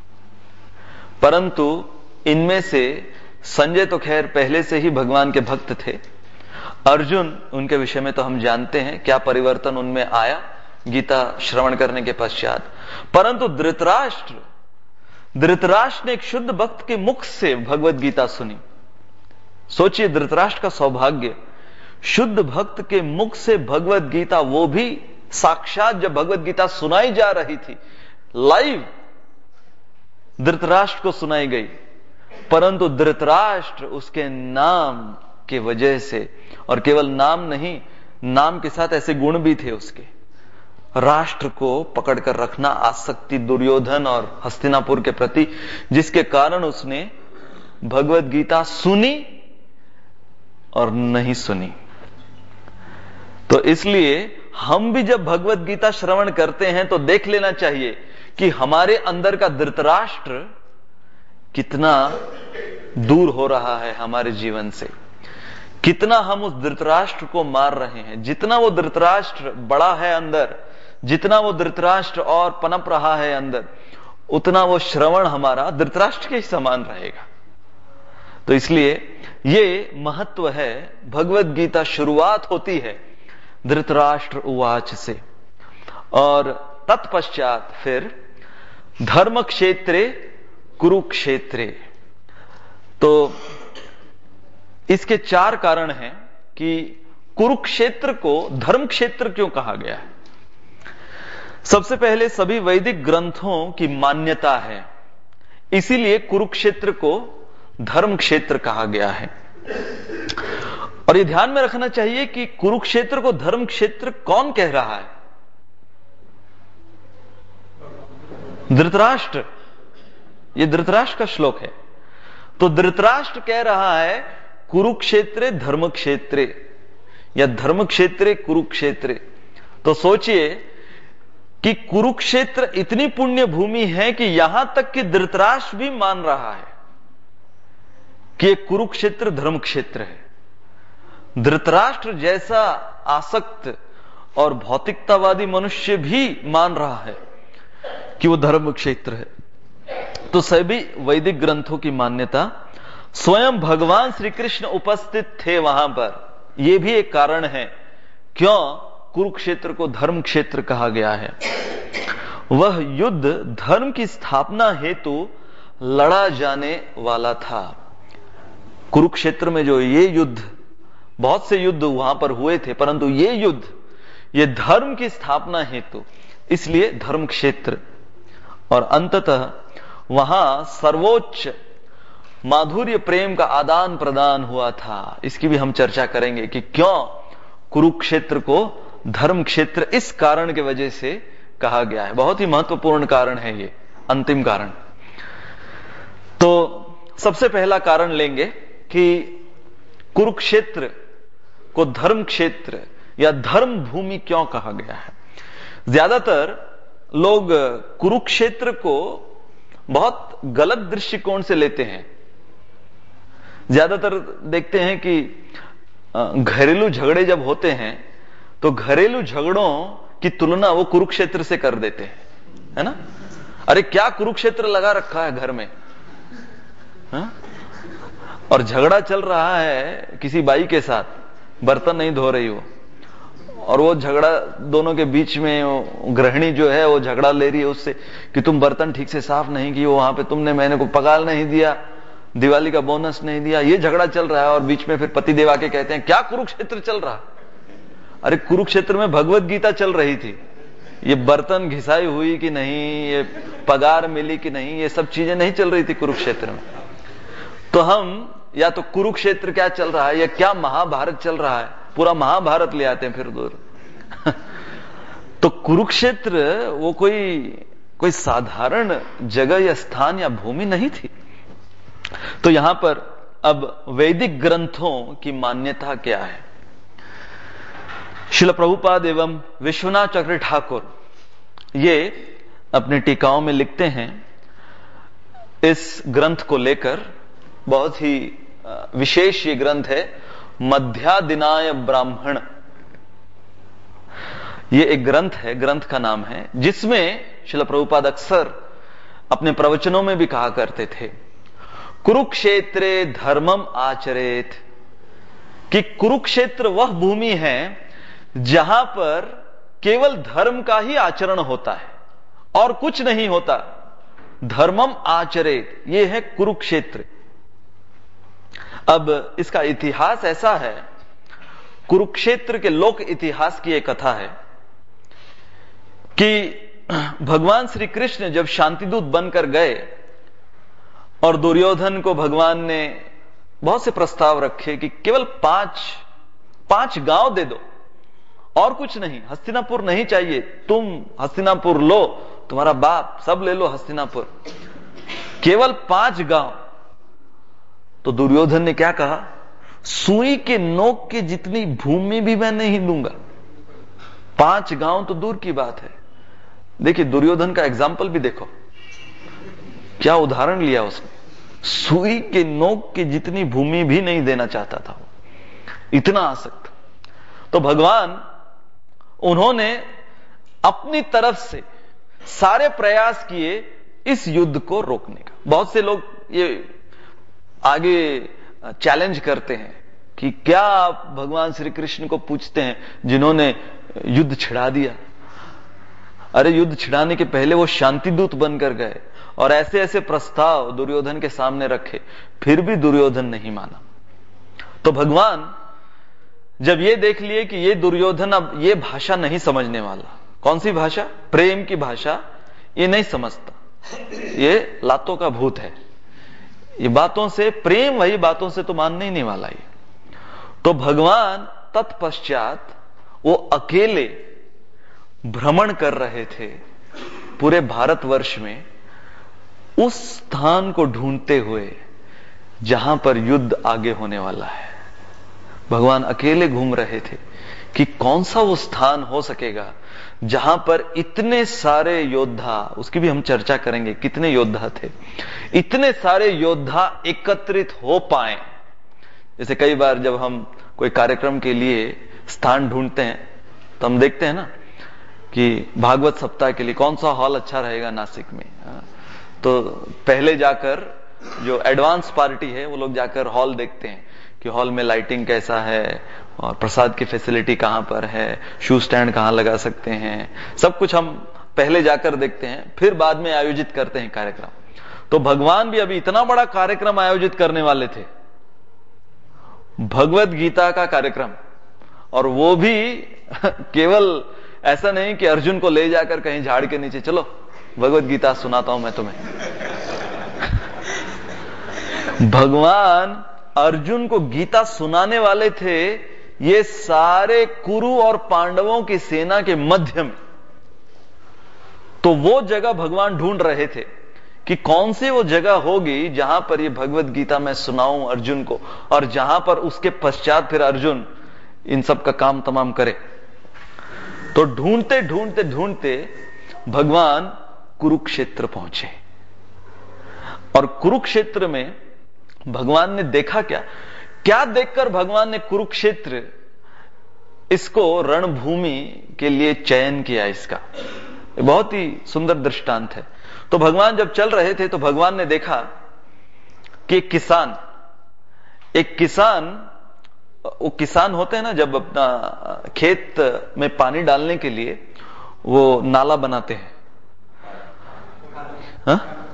परंतु इनमें से संजय तो खैर पहले से ही भगवान के भक्त थे। अर्जुन, उनके विषय में तो हम जानते हैं क्या परिवर्तन उनमें आया गीता श्रवण करने के पश्चात। परंतु धृतराष्ट्र धृतराष्ट्र ने एक शुद्ध भक्त के मुख से भगवत गीता सुनी। सोचिए धृतराष्ट्र का सौभाग्य, शुद्ध भक्त के मुख से भगवत गीता, वो भी साक्षात जब भगवत गीता सुनाई जा रही थी, लाइव धृतराष्ट्र को सुनाई गई। परंतु धृतराष्ट्र उसके नाम के वजह से, और केवल नाम नहीं, नाम के साथ ऐसे गुण भी थे उसके, राष्ट्र को पकड़कर रखना, आसक्ति दुर्योधन और हस्तिनापुर के प्रति, जिसके कारण उसने भगवत गीता सुनी और नहीं सुनी। तो इसलिए हम भी जब भगवत गीता श्रवण करते हैं तो देख लेना चाहिए कि हमारे अंदर का धृतराष्ट्र कितना दूर हो रहा है हमारे जीवन से, कितना हम उस धृतराष्ट्र को मार रहे हैं। जितना वो धृतराष्ट्र बड़ा है अंदर, जितना वो धृतराष्ट्र और पनप रहा है अंदर, उतना वो श्रवण हमारा धृतराष्ट्र के समान रहेगा। तो इसलिए ये महत्व है। भगवत गीता शुरुआत होती है धृतराष्ट्र उवाच से, और तत्पश्चात फिर धर्म क्षेत्रे कुरुक्षेत्रे। तो इसके चार कारण हैं कि कुरुक्षेत्र को धर्म क्षेत्र क्यों कहा गया है। सबसे पहले सभी वैदिक ग्रंथों की मान्यता है, इसीलिए कुरुक्षेत्र को धर्म क्षेत्र कहा गया है। और यह ध्यान में रखना चाहिए कि कुरुक्षेत्र को धर्म क्षेत्र कौन कह रहा है? धृतराष्ट्र। यह धृतराष्ट्र का श्लोक है। तो धृतराष्ट्र कह रहा है कुरुक्षेत्रे धर्म क्षेत्रे, या धर्म क्षेत्रे कुरुक्षेत्रे। तो सोचिए कि कुरुक्षेत्र इतनी पुण्य भूमि है कि यहां तक कि धृतराष्ट्र भी मान रहा है कि यह कुरुक्षेत्र धर्म क्षेत्र है। धृतराष्ट्र जैसा आसक्त और भौतिकतावादी मनुष्य भी मान रहा है कि वो धर्म क्षेत्र है। तो सभी वैदिक ग्रंथों की मान्यता, स्वयं भगवान श्री कृष्ण उपस्थित थे वहां पर, यह भी एक कारण है क्यों कुरुक्षेत्र को धर्म क्षेत्र कहा गया है। वह युद्ध धर्म की स्थापना हेतु लड़ा जाने वाला था। कुरुक्षेत्र में जो ये युद्ध, बहुत से युद्ध वहां पर हुए थे, परंतु ये युद्ध ये धर्म की स्थापना हेतु, इसलिए धर्म क्षेत्र। और अंततः वहां सर्वोच्च माधुर्य प्रेम का आदान प्रदान हुआ था। इसकी भी हम चर्चा करेंगे कि क्यों कुरुक्षेत्र को धर्म क्षेत्र इस कारण के वजह से कहा गया है। बहुत ही महत्वपूर्ण कारण है ये, अंतिम कारण। तो सबसे पहला कारण लेंगे कि कुरुक्षेत्र को धर्म क्षेत्र या धर्म भूमि क्यों कहा गया है। ज्यादातर लोग कुरुक्षेत्र को बहुत गलत दृष्टिकोण से लेते हैं। ज्यादातर देखते हैं कि घरेलू झगड़े जब होते हैं तो घरेलू झगड़ों की तुलना वो कुरुक्षेत्र से कर देते हैं, है ना। अरे क्या कुरुक्षेत्र लगा रखा है घर में, हा? और झगड़ा चल रहा है किसी बाई के साथ, बर्तन नहीं धो रही हो, और वो झगड़ा दोनों के बीच में गृहिणी जो है वो झगड़ा ले रही है उससे कि तुम बर्तन ठीक से साफ नहीं किए, वहां पे तुमने मैंने को पगार नहीं दिया, दिवाली का बोनस नहीं दिया, ये झगड़ा चल रहा है। और बीच में फिर पति देव आके कहते हैं क्या कुरुक्षेत्र चल रहा। अरे कुरुक्षेत्र में भगवत गीता चल रही थी, ये बर्तन घिसाई हुई कि नहीं, ये पगार मिली कि नहीं, ये सब चीजें नहीं चल रही थी कुरुक्षेत्र में। तो हम या तो कुरुक्षेत्र क्या चल रहा है या क्या महाभारत चल रहा है, पूरा महाभारत ले आते हैं फिर दूर। तो कुरुक्षेत्र वो कोई कोई साधारण जगह या स्थान या भूमि नहीं थी। तो यहां पर अब वैदिक ग्रंथों की मान्यता क्या है। श्रील प्रभुपाद एवं विश्वनाथ चक्र ठाकुर ये अपने टीकाओं में लिखते हैं इस ग्रंथ को लेकर, बहुत ही विशेष ये ग्रंथ है, मध्यादिनाय ब्राह्मण। ये एक ग्रंथ है, ग्रंथ का नाम है, जिसमें श्रील प्रभुपाद अक्सर अपने प्रवचनों में भी कहा करते थे कुरुक्षेत्रे धर्मम आचरेत, कि कुरुक्षेत्र वह भूमि है जहां पर केवल धर्म का ही आचरण होता है और कुछ नहीं होता। धर्मम आचरेत, यह है कुरुक्षेत्र। अब इसका इतिहास ऐसा है, कुरुक्षेत्र के लोक इतिहास की एक कथा है कि भगवान श्री कृष्ण जब शांतिदूत बनकर गए और दुर्योधन को भगवान ने बहुत से प्रस्ताव रखे कि केवल पांच पांच गांव दे दो और कुछ नहीं, हस्तिनापुर नहीं चाहिए, तुम हस्तिनापुर लो, तुम्हारा बाप सब ले लो हस्तिनापुर, केवल पांच गांव। तो दुर्योधन ने क्या कहा, सुई के नोक के जितनी भूमि भी मैं नहीं दूंगा। पांच गांव तो दूर की बात है। देखिए दुर्योधन का एग्जाम्पल भी देखो, क्या उदाहरण लिया उसने। सुई के नोक की जितनी भूमि भी नहीं देना चाहता था वो, इतना आसक्त। तो भगवान उन्होंने अपनी तरफ से सारे प्रयास किए इस युद्ध को रोकने का। बहुत से लोग ये आगे चैलेंज करते हैं कि क्या आप भगवान श्री कृष्ण को पूछते हैं जिन्होंने युद्ध छिड़ा दिया। अरे युद्ध छिड़ाने के पहले वो शांति दूत बनकर गए और ऐसे ऐसे प्रस्ताव दुर्योधन के सामने रखे, फिर भी दुर्योधन नहीं माना। तो भगवान जब ये देख लिए कि ये दुर्योधन अब ये भाषा नहीं समझने वाला, कौन सी भाषा, प्रेम की भाषा, ये नहीं समझता, ये लातों का भूत है, ये बातों से प्रेम, वही बातों से तो मानने ही नहीं वाला ये। तो भगवान तत्पश्चात वो अकेले भ्रमण कर रहे थे पूरे भारतवर्ष में, उस स्थान को ढूंढते हुए जहां पर युद्ध आगे होने वाला है। भगवान अकेले घूम रहे थे कि कौन सा वो स्थान हो सकेगा जहां पर इतने सारे योद्धा, उसकी भी हम चर्चा करेंगे कितने योद्धा थे, इतने सारे योद्धा एकत्रित हो पाए। जैसे कई बार जब हम कोई कार्यक्रम के लिए स्थान ढूंढते हैं तो हम देखते हैं ना कि भागवत सप्ताह के लिए कौन सा हॉल अच्छा रहेगा नासिक में, तो पहले जाकर जो एडवांस पार्टी है वो लोग जाकर हॉल देखते हैं कि हॉल में लाइटिंग कैसा है और प्रसाद की फैसिलिटी कहां पर है, शू स्टैंड कहां लगा सकते हैं, सब कुछ हम पहले जाकर देखते हैं, फिर बाद में आयोजित करते हैं कार्यक्रम। तो भगवान भी अभी इतना बड़ा कार्यक्रम आयोजित करने वाले थे, भगवत गीता का कार्यक्रम, और वो भी केवल ऐसा नहीं कि अर्जुन को ले जाकर कहीं झाड़ के नीचे चलो भगवत गीता सुनाता हूं मैं तुम्हें। भगवान अर्जुन को गीता सुनाने वाले थे, ये सारे कुरु और पांडवों की सेना के मध्य में। तो वो जगह भगवान ढूंढ रहे थे कि कौन सी वो जगह होगी जहां पर ये भगवत गीता मैं सुनाऊं अर्जुन को, और जहां पर उसके पश्चात फिर अर्जुन इन सब का काम तमाम करे। तो ढूंढते ढूंढते ढूंढते भगवान कुरुक्षेत्र पहुंचे, और कुरुक्षेत्र में भगवान ने देखा क्या क्या देखकर भगवान ने कुरुक्षेत्र इसको रणभूमि के लिए चयन किया। इसका बहुत ही सुंदर दृष्टांत है। तो भगवान जब चल रहे थे तो भगवान ने देखा कि एक किसान एक किसान वो किसान होते हैं ना, जब अपना खेत में पानी डालने के लिए वो नाला बनाते हैं, हा?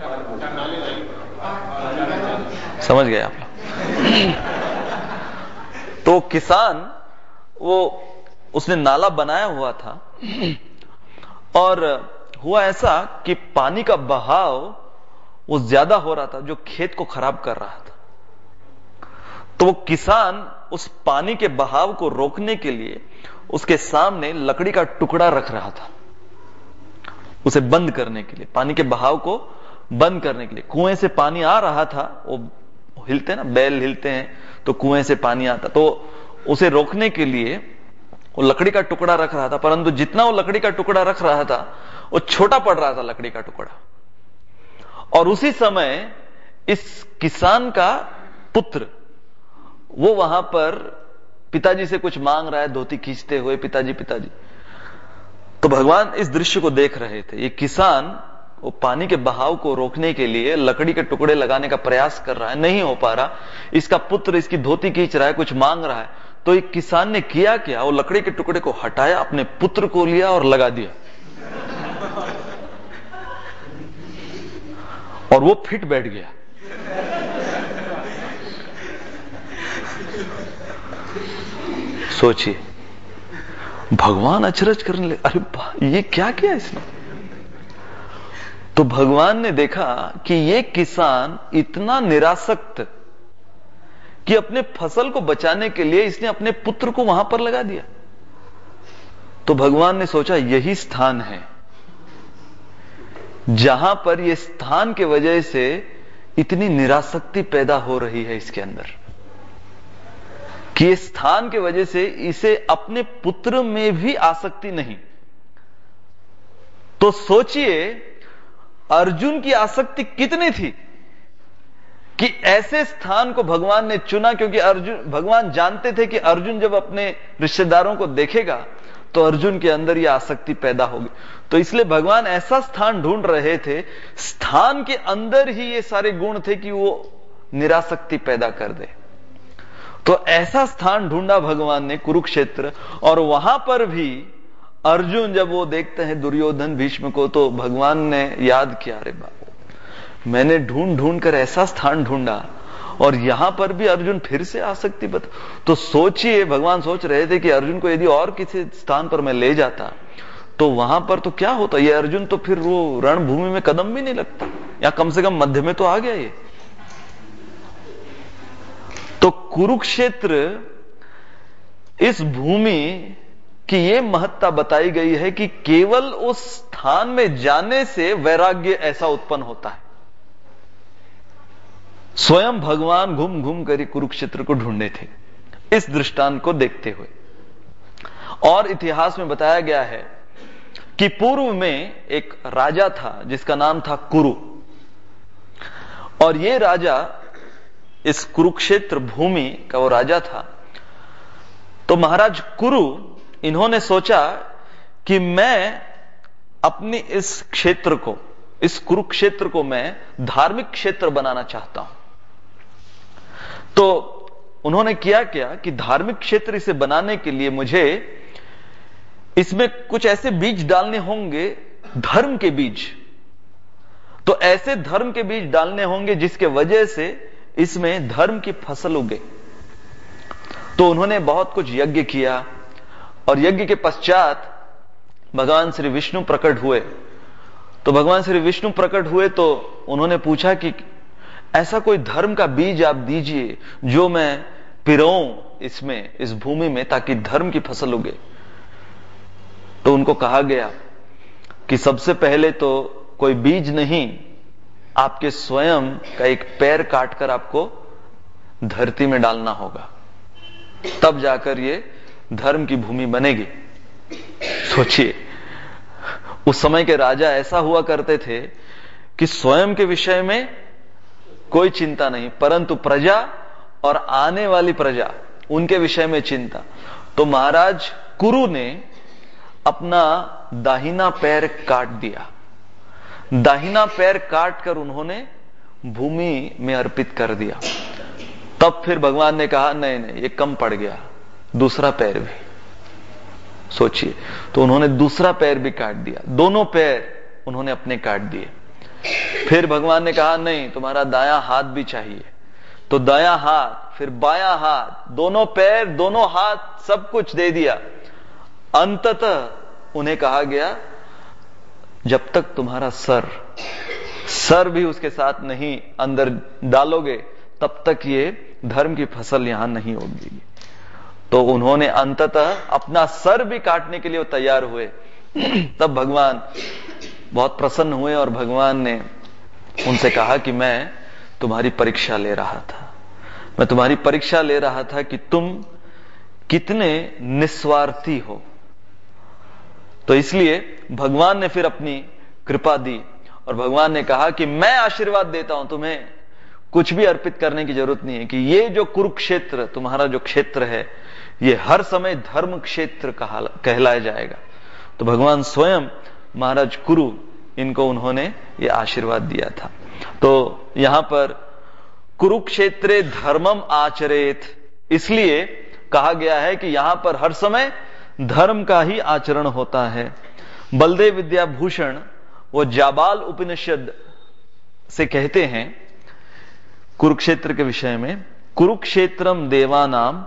समझ गए आप लोग। तो किसान वो उसने नाला बनाया हुआ था, और हुआ ऐसा कि पानी का बहाव वो ज्यादा हो रहा था जो खेत को खराब कर रहा था। तो वो किसान उस पानी के बहाव को रोकने के लिए उसके सामने लकड़ी का टुकड़ा रख रहा था, उसे बंद करने के लिए, पानी के बहाव को बंद करने के लिए। कुएं से पानी आ रहा था, वो हिलते ना, बैल हिलते हैं तो कुएं से पानी आता, तो उसे रोकने के लिए वो लकड़ी का टुकड़ा रख रहा था। परंतु जितना वो लकड़ी का टुकड़ा रख रहा था वो छोटा पड़ रहा था लकड़ी का टुकड़ा। और उसी समय इस किसान का पुत्र वो वहां पर पिताजी से कुछ मांग रहा है, धोती खींचते हुए, पिताजी पिताजी। तो भगवान इस दृश्य को देख रहे थे। ये किसान वो पानी के बहाव को रोकने के लिए लकड़ी के टुकड़े लगाने का प्रयास कर रहा है, नहीं हो पा रहा। इसका पुत्र इसकी धोती खींच रहा है, कुछ मांग रहा है। तो एक किसान ने किया क्या, वो लकड़ी के टुकड़े को हटाया, अपने पुत्र को लिया और लगा दिया, और वो फिट बैठ गया। सोचिए, भगवान अचरज करने लगे, अरे ये क्या किया इसने। तो भगवान ने देखा कि ये किसान इतना निरासक्त कि अपने फसल को बचाने के लिए इसने अपने पुत्र को वहां पर लगा दिया। तो भगवान ने सोचा यही स्थान है जहां पर यह स्थान के वजह से इतनी निरासक्ति पैदा हो रही है इसके अंदर। कि इस स्थान की वजह से इसे अपने पुत्र में भी आसक्ति नहीं। तो सोचिए अर्जुन की आसक्ति कितनी थी कि ऐसे स्थान को भगवान ने चुना, क्योंकि अर्जुन भगवान जानते थे कि अर्जुन जब अपने रिश्तेदारों को देखेगा तो अर्जुन के अंदर यह आसक्ति पैदा होगी। तो इसलिए भगवान ऐसा स्थान ढूंढ रहे थे, स्थान के अंदर ही ये सारे गुण थे कि वो निरासक्ति पैदा कर दे। तो ऐसा स्थान ढूंढा भगवान ने कुरुक्षेत्र, और वहां पर भी अर्जुन जब वो देखते हैं दुर्योधन भीष्म को, तो भगवान ने याद किया, अरे बाबू मैंने ढूंढ ढूंढ कर ऐसा स्थान ढूंढा और यहां पर भी अर्जुन फिर से आसक्ति बता। तो सोचिए भगवान सोच रहे थे कि अर्जुन को यदि और किसी स्थान पर मैं ले जाता तो वहां पर तो क्या होता, ये अर्जुन तो फिर वो रणभूमि में कदम भी नहीं लगता, या कम से कम मध्य में तो आ गया ये। तो कुरुक्षेत्र इस भूमि की ये महत्ता बताई गई है कि केवल उस स्थान में जाने से वैराग्य ऐसा उत्पन्न होता है। स्वयं भगवान घूम घूम कर कुरुक्षेत्र को ढूंढे थे इस दृष्टांत को देखते हुए। और इतिहास में बताया गया है कि पूर्व में एक राजा था जिसका नाम था कुरु, और ये राजा इस कुरुक्षेत्र भूमि का वो राजा था। तो महाराज कुरु इन्होंने सोचा कि मैं अपनी इस क्षेत्र को, इस कुरुक्षेत्र को मैं धार्मिक क्षेत्र बनाना चाहता हूं। तो उन्होंने किया क्या कि धार्मिक क्षेत्र इसे बनाने के लिए मुझे इसमें कुछ ऐसे बीज डालने होंगे, धर्म के बीज। तो ऐसे धर्म के बीज डालने होंगे जिसके वजह से इसमें धर्म की फसल उगे। तो उन्होंने बहुत कुछ यज्ञ किया, और यज्ञ के पश्चात भगवान श्री विष्णु प्रकट हुए। तो भगवान श्री विष्णु प्रकट हुए तो उन्होंने पूछा कि ऐसा कोई धर्म का बीज आप दीजिए जो मैं पिरोऊं इसमें, इस भूमि में, ताकि धर्म की फसल उगे। तो उनको कहा गया कि सबसे पहले तो कोई बीज नहीं, आपके स्वयं का एक पैर काटकर आपको धरती में डालना होगा, तब जाकर ये धर्म की भूमि बनेगी। सोचिए उस समय के राजा ऐसा हुआ करते थे कि स्वयं के विषय में कोई चिंता नहीं, परंतु प्रजा और आने वाली प्रजा, उनके विषय में चिंता। तो महाराज कुरु ने अपना दाहिना पैर काट दिया। दाहिना पैर काट कर उन्होंने भूमि में अर्पित कर दिया। तब फिर भगवान ने कहा नहीं नहीं ये कम पड़ गया, दूसरा पैर भी। सोचिए, तो उन्होंने दूसरा पैर भी काट दिया, दोनों पैर उन्होंने अपने काट दिए। फिर भगवान ने कहा नहीं तुम्हारा दायां हाथ भी चाहिए। तो दायां हाथ, फिर बायां हाथ, दोनों पैर, दोनों हाथ, सब कुछ दे दिया। अंततः उन्हें कहा गया जब तक तुम्हारा सर सर भी उसके साथ नहीं अंदर डालोगे तब तक ये धर्म की फसल यहां नहीं होगी। तो उन्होंने अंततः अपना सर भी काटने के लिए तैयार हुए। तब भगवान बहुत प्रसन्न हुए और भगवान ने उनसे कहा कि मैं तुम्हारी परीक्षा ले रहा था, मैं तुम्हारी परीक्षा ले रहा था कि तुम कितने निस्वार्थी हो। तो इसलिए भगवान ने फिर अपनी कृपा दी और भगवान ने कहा कि मैं आशीर्वाद देता हूं, तुम्हें कुछ भी अर्पित करने की जरूरत नहीं है, कि ये जो कुरुक्षेत्र तुम्हारा जो क्षेत्र है ये हर समय धर्म क्षेत्र कहलाया जाएगा। तो भगवान स्वयं महाराज कुरु इनको उन्होंने ये आशीर्वाद दिया था। तो यहां पर कुरुक्षेत्रे धर्मम आचरेत, इसलिए कहा गया है कि यहां पर हर समय धर्म का ही आचरण होता है। बलदेव विद्याभूषण वो जाबाल उपनिषद से कहते हैं कुरुक्षेत्र के विषय में, कुरुक्षेत्रम देवानाम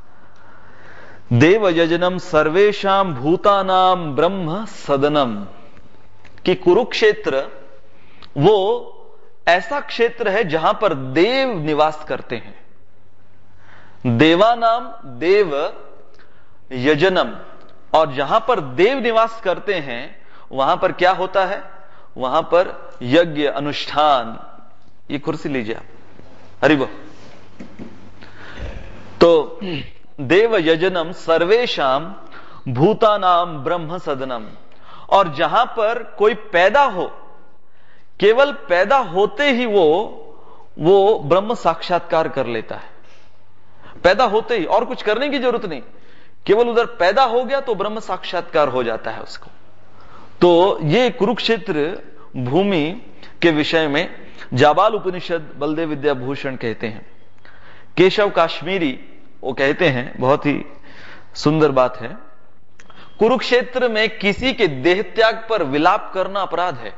देव यजनम सर्वेशाम भूतानाम ब्रह्म सदनम, कि कुरुक्षेत्र वो ऐसा क्षेत्र है जहां पर देव निवास करते हैं। देवानाम देव यजनम, और जहां पर देव निवास करते हैं वहां पर क्या होता है, वहां पर यज्ञ अनुष्ठान। ये कुर्सी लीजिए आप, हरि बोल। तो देव यजनम सर्वेशाम भूतानाम ब्रह्म सदनम। और जहां पर कोई पैदा हो, केवल पैदा होते ही वो वो ब्रह्म साक्षात्कार कर लेता है। पैदा होते ही, और कुछ करने की जरूरत नहीं, केवल उधर पैदा हो गया तो ब्रह्म साक्षात्कार हो जाता है उसको। तो ये कुरुक्षेत्र भूमि के विषय में जाबाल उपनिषद बलदेव विद्याभूषण कहते हैं। केशव काश्मीरी वो कहते हैं, बहुत ही सुंदर बात है, कुरुक्षेत्र में किसी के देह त्याग पर विलाप करना अपराध है।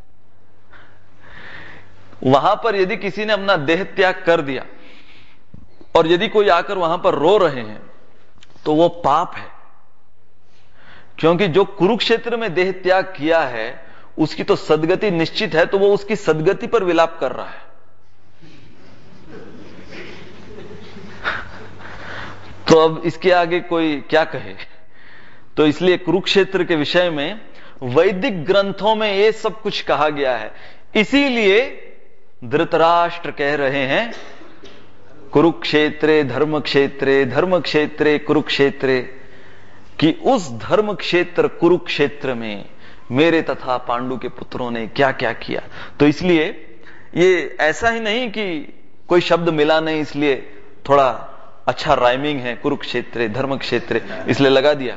वहां पर यदि किसी ने अपना देह त्याग कर दिया और यदि कोई आकर वहां पर रो रहे हैं तो वो पाप है, क्योंकि जो कुरुक्षेत्र में देह त्याग किया है उसकी तो सदगति निश्चित है, तो वो उसकी सदगति पर विलाप कर रहा है। तो अब इसके आगे कोई क्या कहे। तो इसलिए कुरुक्षेत्र के विषय में वैदिक ग्रंथों में ये सब कुछ कहा गया है। इसीलिए धृतराष्ट्र कह रहे हैं कुरुक्षेत्रे धर्म क्षेत्रे धर्म क्षेत्रे कुरुक्षेत्रे, कि उस धर्म क्षेत्र कुरुक्षेत्र में मेरे तथा पांडु के पुत्रों ने क्या क्या किया। तो इसलिए ये ऐसा ही नहीं कि कोई शब्द मिला नहीं इसलिए थोड़ा अच्छा राइमिंग है, कुरुक्षेत्रे धर्म क्षेत्रे इसलिए लगा दिया।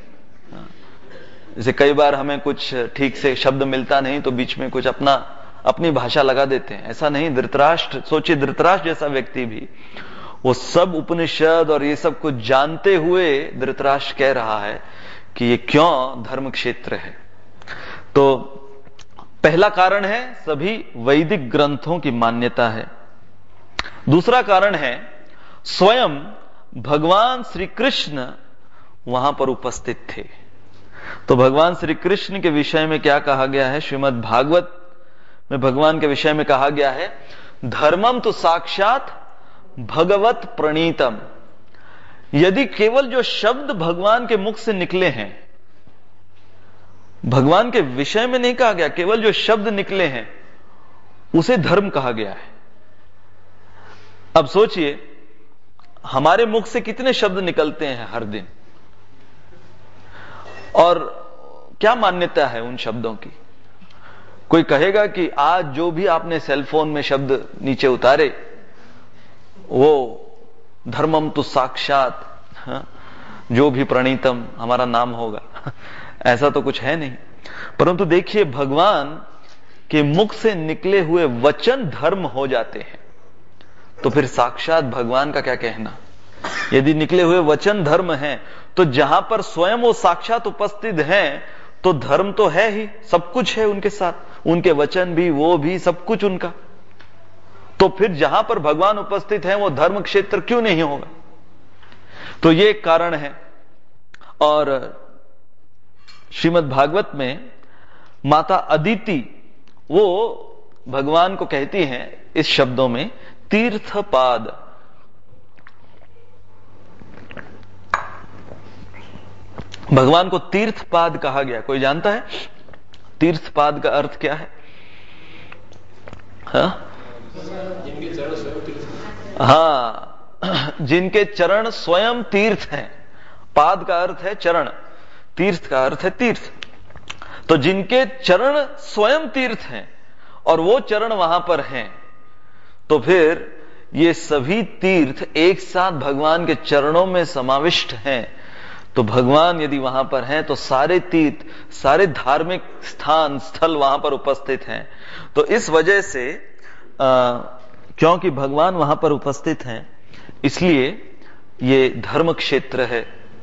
जैसे कई बार हमें कुछ ठीक से शब्द मिलता नहीं तो बीच में कुछ अपना अपनी भाषा लगा देते हैं, ऐसा नहीं। धृतराष्ट्र, सोचिए धृतराष्ट्र जैसा व्यक्ति भी वो सब उपनिषद और ये सब कुछ जानते हुए धृतराष्ट्र कह रहा है कि ये क्यों धर्म क्षेत्र है। तो पहला कारण है सभी वैदिक ग्रंथों की मान्यता है। दूसरा कारण है स्वयं भगवान श्री कृष्ण वहां पर उपस्थित थे। तो भगवान श्री कृष्ण के विषय में क्या कहा गया है, श्रीमद् भागवत में भगवान के विषय में कहा गया है, धर्मम तो साक्षात भगवत प्रणीतम। यदि केवल जो शब्द भगवान के मुख से निकले हैं, भगवान के विषय में नहीं कहा गया, केवल जो शब्द निकले हैं उसे धर्म कहा गया है। अब सोचिए हमारे मुख से कितने शब्द निकलते हैं हर दिन, और क्या मान्यता है उन शब्दों की। कोई कहेगा कि आज जो भी आपने सेलफोन में शब्द नीचे उतारे वो धर्मम तो साक्षात, हाँ, जो भी प्रणीतम हमारा नाम होगा, ऐसा तो कुछ है नहीं। परंतु देखिए भगवान के मुख से निकले हुए वचन धर्म हो जाते हैं, तो फिर साक्षात भगवान का क्या कहना। यदि निकले हुए वचन धर्म हैं तो जहां पर स्वयं वो साक्षात उपस्थित हैं तो धर्म तो है ही, सब कुछ है उनके साथ, उनके वचन भी, वो भी, सब कुछ उनका। तो फिर जहां पर भगवान उपस्थित हैं वो धर्म क्षेत्र क्यों नहीं होगा। तो ये एक कारण है। और श्रीमद् भागवत में माता अदिति वो भगवान को कहती हैं इस शब्दों में तीर्थपाद। भगवान को तीर्थपाद कहा गया। कोई जानता है तीर्थपाद का अर्थ क्या है? हाँ, हाँ, जिनके चरण स्वयं तीर्थ हैं। पाद का अर्थ है चरण, तीर्थ का अर्थ है तीर्थ। तो जिनके चरण स्वयं तीर्थ हैं और वो चरण वहां पर हैं, तो फिर ये सभी तीर्थ एक साथ भगवान के चरणों में समाविष्ट हैं। तो भगवान यदि वहां पर हैं तो सारे तीर्थ, सारे धार्मिक स्थान स्थल वहां पर उपस्थित हैं। तो इस वजह से आ, क्योंकि भगवान वहां पर उपस्थित हैं इसलिए ये धर्म क्षेत्र है।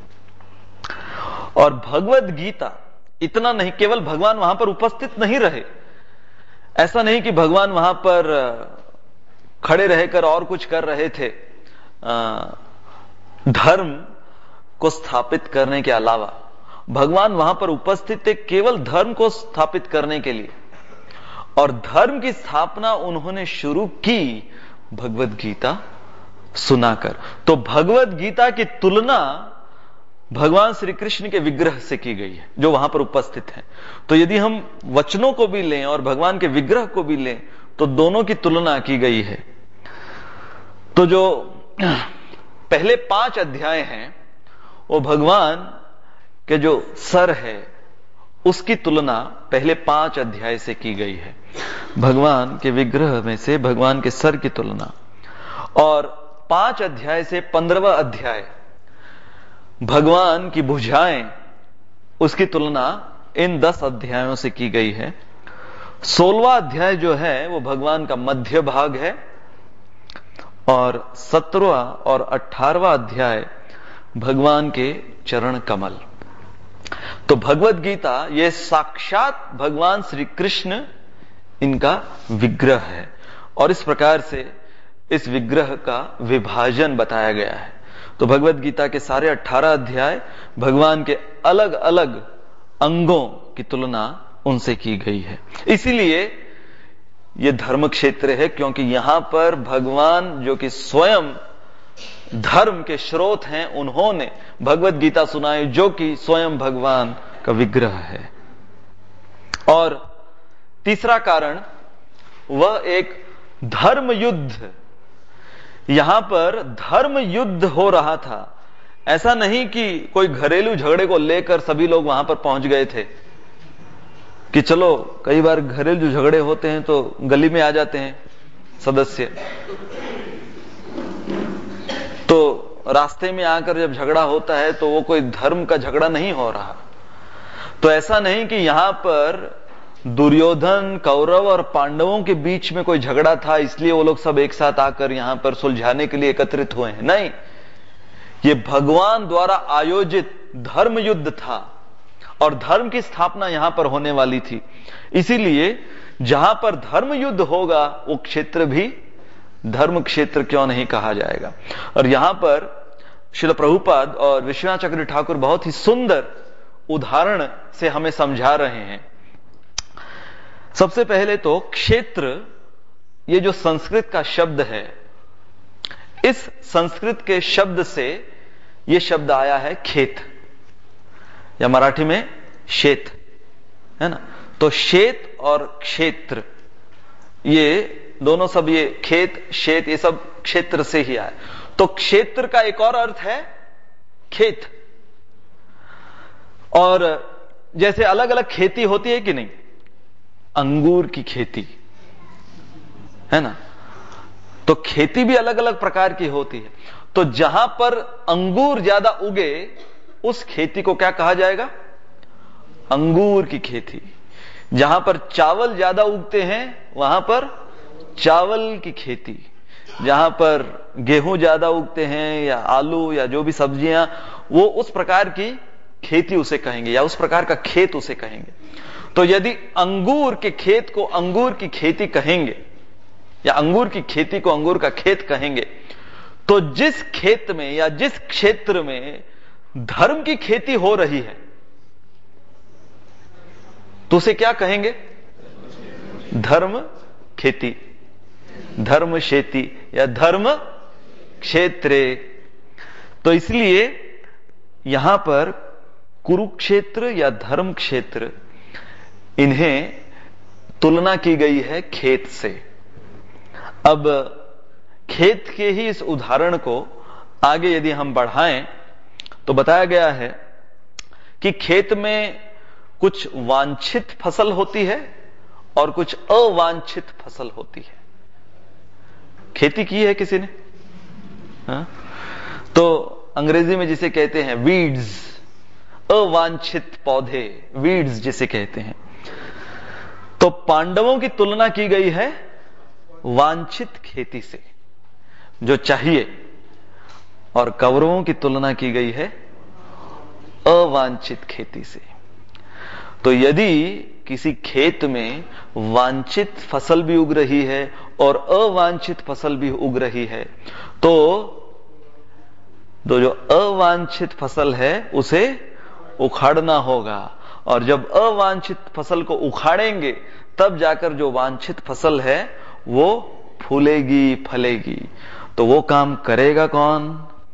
और भगवद गीता इतना नहीं, केवल भगवान वहां पर उपस्थित नहीं रहे, ऐसा नहीं कि भगवान वहां पर खड़े रहकर और कुछ कर रहे थे आ, धर्म को स्थापित करने के अलावा। भगवान वहां पर उपस्थित थे केवल धर्म को स्थापित करने के लिए, और धर्म की स्थापना उन्होंने शुरू की भगवद गीता सुनाकर। तो भगवद गीता की तुलना भगवान श्री कृष्ण के विग्रह से की गई है जो वहां पर उपस्थित हैं। तो यदि हम वचनों को भी लें और भगवान के विग्रह को भी लें तो दोनों की तुलना की गई है। तो जो पहले पांच अध्याय हैं वो भगवान के जो सर है उसकी तुलना पहले पांच अध्याय से की गई है। भगवान के विग्रह में से भगवान के सर की तुलना, और पांच अध्याय से पंद्रहवां अध्याय भगवान की भुजाएं, उसकी तुलना इन दस अध्यायों से की गई है। सोलहवां अध्याय जो है वो भगवान का मध्य भाग है, और सत्रहवां और अठारहवां अध्याय भगवान के चरण कमल। तो भगवत गीता ये साक्षात भगवान श्री कृष्ण इनका विग्रह है, और इस प्रकार से इस विग्रह का विभाजन बताया गया है। तो भगवत गीता के सारे अठारह अध्याय भगवान के अलग अलग अंगों की तुलना उनसे की गई है। इसीलिए ये धर्म क्षेत्र है, क्योंकि यहां पर भगवान जो कि स्वयं धर्म के स्रोत हैं, उन्होंने भगवत गीता सुनाई, जो कि स्वयं भगवान का विग्रह है। और तीसरा कारण वह एक धर्म युद्ध, यहां पर धर्म युद्ध हो रहा था। ऐसा नहीं कि कोई घरेलू झगड़े को लेकर सभी लोग वहां पर पहुंच गए थे कि चलो, कई बार घरेलू झगड़े होते हैं तो गली में आ जाते हैं सदस्य, तो रास्ते में आकर जब झगड़ा होता है तो वो कोई धर्म का झगड़ा नहीं हो रहा। तो ऐसा नहीं कि यहां पर दुर्योधन, कौरव और पांडवों के बीच में कोई झगड़ा था इसलिए वो लोग सब एक साथ आकर यहां पर सुलझाने के लिए एकत्रित हुए हैं। नहीं, ये भगवान द्वारा आयोजित धर्म युद्ध था, और धर्म की स्थापना यहां पर होने वाली थी। इसीलिए जहां पर धर्म युद्ध होगा वो क्षेत्र भी धर्म क्षेत्र क्यों नहीं कहा जाएगा। और यहां पर श्रील प्रभुपाद और विश्वनाथ चक्रवर्ती ठाकुर बहुत ही सुंदर उदाहरण से हमें समझा रहे हैं। सबसे पहले तो क्षेत्र, ये जो संस्कृत का शब्द है, इस संस्कृत के शब्द से यह शब्द आया है खेत, या मराठी में शेत, है ना। तो शेत और क्षेत्र, ये दोनों सब, ये खेत शेत ये सब क्षेत्र से ही आए। तो क्षेत्र का एक और अर्थ है खेत। और जैसे अलग अलग खेती होती है कि नहीं, अंगूर की खेती, है ना, तो खेती भी अलग अलग प्रकार की होती है। तो जहां पर अंगूर ज्यादा उगे उस खेती को क्या कहा जाएगा? अंगूर की खेती। जहां पर चावल ज्यादा उगते हैं वहां पर चावल की खेती। जहां पर गेहूं ज्यादा उगते हैं या आलू या जो भी सब्जियां, वो उस प्रकार की खेती उसे कहेंगे, या उस प्रकार का खेत उसे कहेंगे। तो यदि अंगूर के खेत को अंगूर की खेती कहेंगे, या अंगूर की खेती को अंगूर का खेत कहेंगे, तो जिस खेत में या जिस क्षेत्र में धर्म की खेती हो रही है तो उसे क्या कहेंगे? धर्म खेती, धर्म खेती या धर्म क्षेत्रे। तो इसलिए यहां पर कुरुक्षेत्र या धर्म क्षेत्र, इन्हें तुलना की गई है खेत से। अब खेत के ही इस उदाहरण को आगे यदि हम बढ़ाएं तो बताया गया है कि खेत में कुछ वांछित फसल होती है और कुछ अवांछित फसल होती है। खेती की है किसी ने? हा? तो अंग्रेजी में जिसे कहते हैं वीड्स, अवांछित पौधे, वीड्स जिसे कहते हैं। तो पांडवों की तुलना की गई है वांछित खेती से, जो चाहिए, और कौरवों की तुलना की गई है अवांछित खेती से। तो यदि किसी खेत में वांछित फसल भी उग रही है और अवांछित फसल भी उग रही है, तो तो जो अवांछित फसल है उसे उखाड़ना होगा, और जब अवांछित फसल को उखाड़ेंगे तब जाकर जो वांछित फसल है वो फूलेगी, फलेगी। तो वो काम करेगा कौन?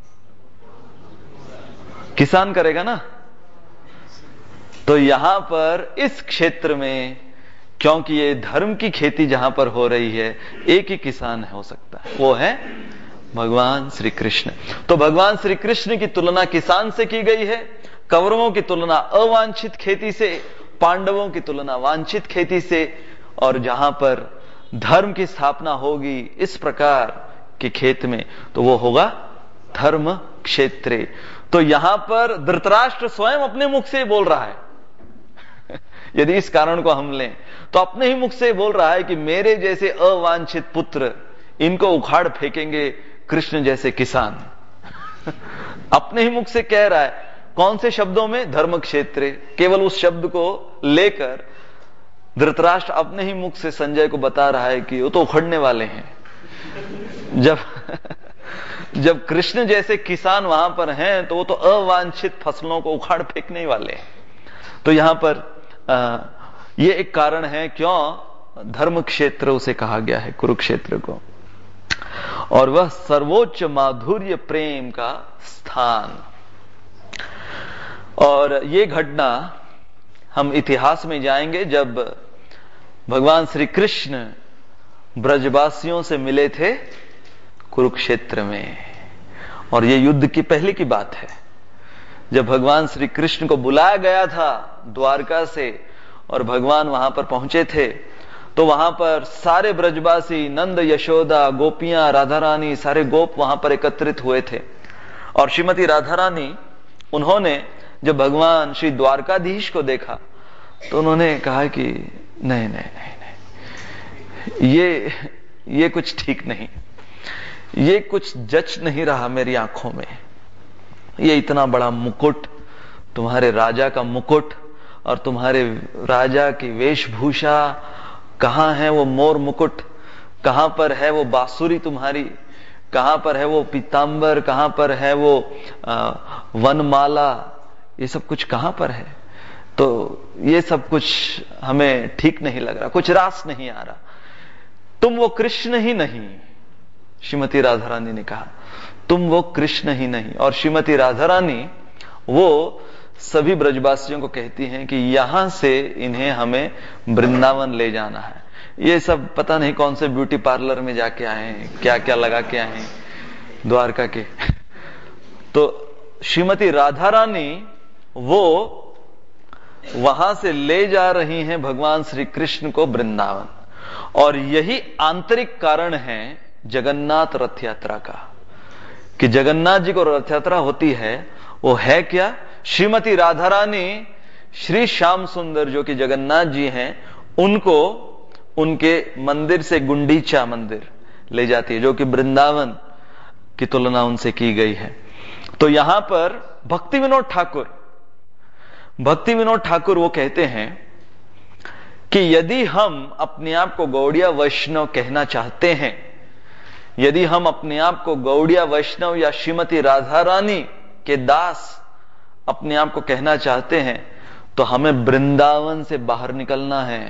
किसान करेगा ना। तो यहां पर इस क्षेत्र में, क्योंकि ये धर्म की खेती जहां पर हो रही है, एक ही किसान हो सकता है, वो है भगवान श्री कृष्ण। तो भगवान श्री कृष्ण की तुलना किसान से की गई है, कौरवों की तुलना अवांछित खेती से, पांडवों की तुलना वांछित खेती से, और जहां पर धर्म की स्थापना होगी इस प्रकार के खेत में तो वो होगा धर्म क्षेत्रे। तो यहां पर धृतराष्ट्र स्वयं अपने मुख से बोल रहा है यदि इस कारण को हम लें तो अपने ही मुख से बोल रहा है कि मेरे जैसे अवांछित पुत्र इनको उखाड़ फेंकेंगे कृष्ण जैसे किसान अपने ही मुख से कह रहा है। कौन से शब्दों में? धर्म क्षेत्र। केवल उस शब्द को लेकर धृतराष्ट्र अपने ही मुख से संजय को बता रहा है कि वो तो उखड़ने वाले हैं। जब जब कृष्ण जैसे किसान वहां पर हैं तो वो तो अवांछित फसलों को उखाड़ फेंकने वाले हैं। तो यहां पर आ, ये एक कारण है क्यों धर्म क्षेत्र उसे कहा गया है, कुरुक्षेत्र को। और वह सर्वोच्च माधुर्य प्रेम का स्थान। और ये घटना हम इतिहास में जाएंगे जब भगवान श्री कृष्ण ब्रजवासियों से मिले थे कुरुक्षेत्र में। और ये युद्ध की पहले की बात है जब भगवान श्री कृष्ण को बुलाया गया था द्वारका से और भगवान वहां पर पहुंचे थे। तो वहां पर सारे ब्रजवासी, नंद, यशोदा, गोपियां, राधा रानी, सारे गोप वहां पर एकत्रित हुए थे। और श्रीमती राधा रानी, उन्होंने जब भगवान श्री द्वारकाधीश को देखा तो उन्होंने कहा कि नहीं नहीं नहीं नहीं ये ये कुछ ठीक नहीं, ये कुछ जच नहीं रहा मेरी आंखों में। ये इतना बड़ा मुकुट, तुम्हारे राजा का मुकुट और तुम्हारे राजा की वेशभूषा, कहां है वो मोर मुकुट, कहां पर है वो बांसुरी तुम्हारी, कहां पर है वो पीतांबर, कहां पर है वो आ, वनमाला, ये सब कुछ कहां पर है? तो ये सब कुछ हमें ठीक नहीं लग रहा, कुछ रास नहीं आ रहा। तुम वो कृष्ण ही नहीं, श्रीमती राधा रानी ने कहा, तुम वो कृष्ण ही नहीं। और श्रीमती राधा रानी वो सभी ब्रजवासियों को कहती हैं कि यहां से इन्हें हमें वृंदावन ले जाना है। ये सब पता नहीं कौन से ब्यूटी पार्लर में जाके आए हैं, क्या क्या लगा के आए हैं द्वारका के। तो श्रीमती राधा रानी वो वहां से ले जा रही हैं भगवान श्री कृष्ण को वृंदावन। और यही आंतरिक कारण है जगन्नाथ रथ यात्रा का, कि जगन्नाथ जी को रथ यात्रा होती है। वो है क्या? श्रीमती राधा रानी श्री श्याम सुंदर जो कि जगन्नाथ जी हैं उनको उनके मंदिर से गुंडीचा मंदिर ले जाती है, जो कि वृंदावन की तुलना उनसे की गई है। तो यहां पर भक्ति विनोद ठाकुर भक्ति विनोद ठाकुर वो कहते हैं कि यदि हम अपने आप को गौड़िया वैष्णव कहना चाहते हैं, यदि हम अपने आप को गौड़िया वैष्णव या श्रीमती राधा रानी के दास अपने आप को कहना चाहते हैं तो हमें वृंदावन से बाहर निकलना है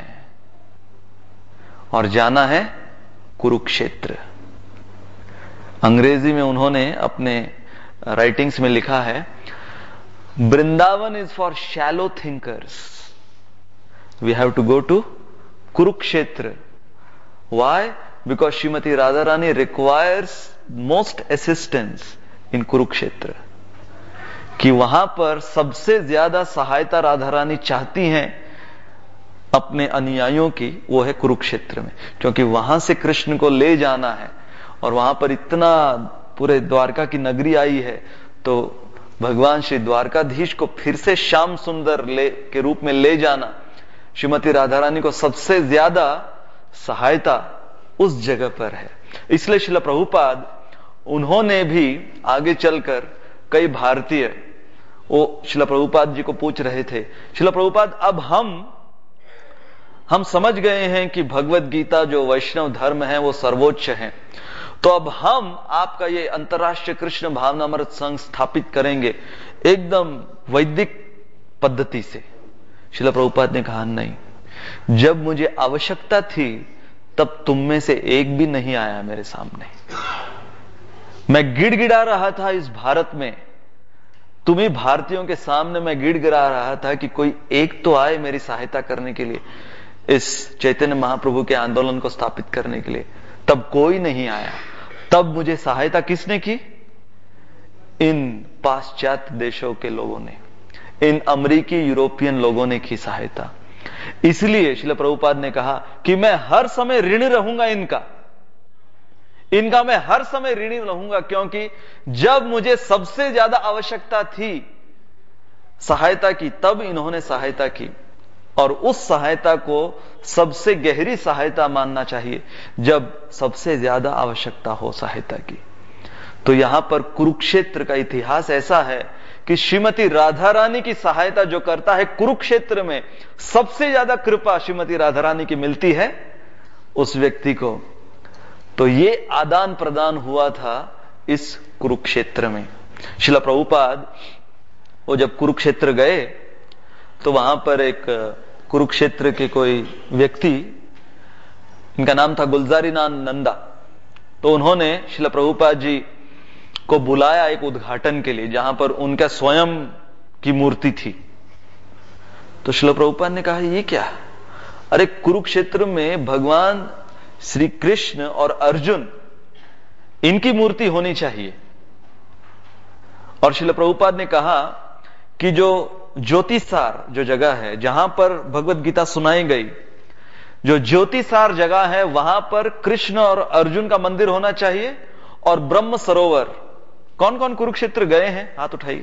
और जाना है कुरुक्षेत्र। अंग्रेजी में उन्होंने अपने राइटिंग्स में लिखा है, Vrindavan is for shallow thinkers, we have to go to Kurukshetra. Why? Because Shrimati Radha Rani requires most assistance in Kurukshetra, कि वहां पर सबसे ज्यादा सहायता राधा रानी चाहती हैं अपने अनुयायियों की, वो है कुरुक्षेत्र में। क्योंकि वहां से कृष्ण को ले जाना है और वहां पर इतना पूरे द्वारका की नगरी आई है, तो भगवान श्री द्वारकाधीश को फिर से श्याम सुंदर ले के रूप में ले जाना, श्रीमती राधा रानी को सबसे ज्यादा सहायता उस जगह पर है। इसलिए श्रील प्रभुपाद उन्होंने भी आगे चलकर कई भारतीय वो श्रील प्रभुपाद जी को पूछ रहे थे, श्रील प्रभुपाद अब हम हम समझ गए हैं कि भगवत गीता जो वैष्णव धर्म है वो सर्वोच्च है, तो अब हम आपका ये अंतर्राष्ट्रीय कृष्ण भावनामृत संघ स्थापित करेंगे एकदम वैदिक पद्धति से। श्रील प्रभुपाद ने कहा नहीं, जब मुझे आवश्यकता थी तब तुम में से एक भी नहीं आया मेरे सामने। मैं गिड़गिड़ा रहा था इस भारत में, तुम्ही भारतीयों के सामने मैं गिड़गिड़ा रहा था कि कोई एक तो आए मेरी सहायता करने के लिए, इस चैतन्य महाप्रभु के आंदोलन को स्थापित करने के लिए। तब कोई नहीं आया। तब मुझे सहायता किसने की? इन पाश्चात्य देशों के लोगों ने, इन अमेरिकी यूरोपियन लोगों ने की सहायता। इसलिए श्रील प्रभुपाद ने कहा कि मैं हर समय ऋणी रहूंगा इनका, इनका मैं हर समय ऋणी रहूंगा, क्योंकि जब मुझे सबसे ज्यादा आवश्यकता थी सहायता की, तब इन्होंने सहायता की। और उस सहायता को सबसे गहरी सहायता मानना चाहिए जब सबसे ज्यादा आवश्यकता हो सहायता की। तो यहां पर कुरुक्षेत्र का इतिहास ऐसा है कि श्रीमती राधा रानी की सहायता जो करता है, कुरुक्षेत्र में सबसे ज्यादा कृपा श्रीमती राधा रानी की मिलती है उस व्यक्ति को। तो ये आदान प्रदान हुआ था इस कुरुक्षेत्र में। श्रील प्रभुपाद वो जब कुरुक्षेत्र गए तो वहां पर एक कुरुक्षेत्र के कोई व्यक्ति, इनका नाम था गुलजारीलाल नंदा, तो उन्होंने श्रील प्रभुपाद जी को बुलाया एक उद्घाटन के लिए, जहां पर उनका स्वयं की मूर्ति थी। तो श्रील प्रभुपाद ने कहा ये क्या? अरे कुरुक्षेत्र में भगवान श्री कृष्ण और अर्जुन, इनकी मूर्ति होनी चाहिए। और श्रील प्रभुपाद ने कहा कि जो ज्योतिसार जो जगह है जहां पर भगवत गीता सुनाई गई, जो ज्योतिसार जगह है वहां पर कृष्ण और अर्जुन का मंदिर होना चाहिए, और ब्रह्म सरोवर। कौन कौन कुरुक्षेत्र गए हैं? हाथ उठाइए।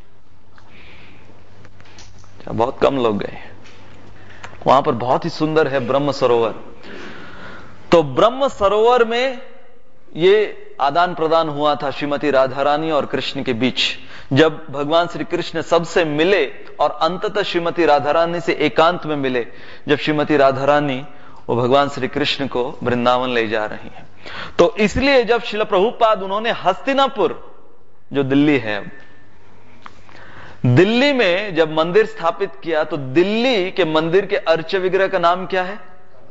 बहुत कम लोग गए। वहां पर बहुत ही सुंदर है ब्रह्म सरोवर। तो ब्रह्म सरोवर में ये आदान प्रदान हुआ था श्रीमती राधा रानी और कृष्ण के बीच। जब भगवान श्री कृष्ण सबसे मिले और अंततः श्रीमती राधा रानी से एकांत में मिले, जब श्रीमती राधा रानी वो भगवान श्री कृष्ण को वृंदावन ले जा रही हैं। तो इसलिए जब श्रील प्रभुपाद उन्होंने हस्तिनापुर, जो दिल्ली है, दिल्ली में जब मंदिर स्थापित किया, तो दिल्ली के मंदिर के अर्च विग्रह का नाम क्या है?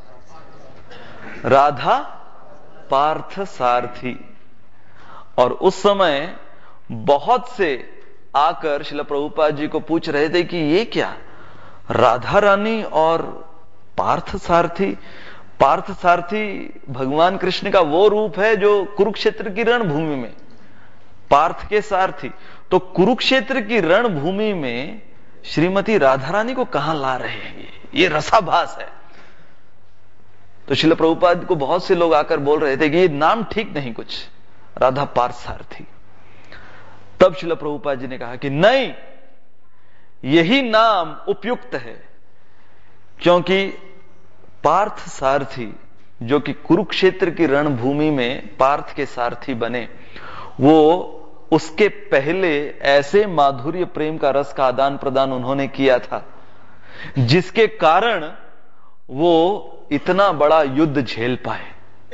राधा पार्थ सारथी। और उस समय बहुत से आकर श्रील प्रभुपाद जी को पूछ रहे थे कि ये क्या, राधा रानी और पार्थ सारथी? पार्थ सारथी भगवान कृष्ण का वो रूप है जो कुरुक्षेत्र की रणभूमि में पार्थ के सारथी। तो कुरुक्षेत्र की रणभूमि में श्रीमती राधा रानी को कहां ला रहे हैं? ये रसाभास है। तो श्रील प्रभुपाद को बहुत से लोग आकर बोल रहे थे कि ये नाम ठीक नहीं कुछ, राधा पार्थ सारथी। तब श्रील प्रभुपाद जी ने कहा कि नहीं, यही नाम उपयुक्त है, क्योंकि पार्थ सारथी जो कि कुरुक्षेत्र की रणभूमि में पार्थ के सारथी बने, वो उसके पहले ऐसे माधुर्य प्रेम का रस का आदान प्रदान उन्होंने किया था जिसके कारण वो इतना बड़ा युद्ध झेल पाए।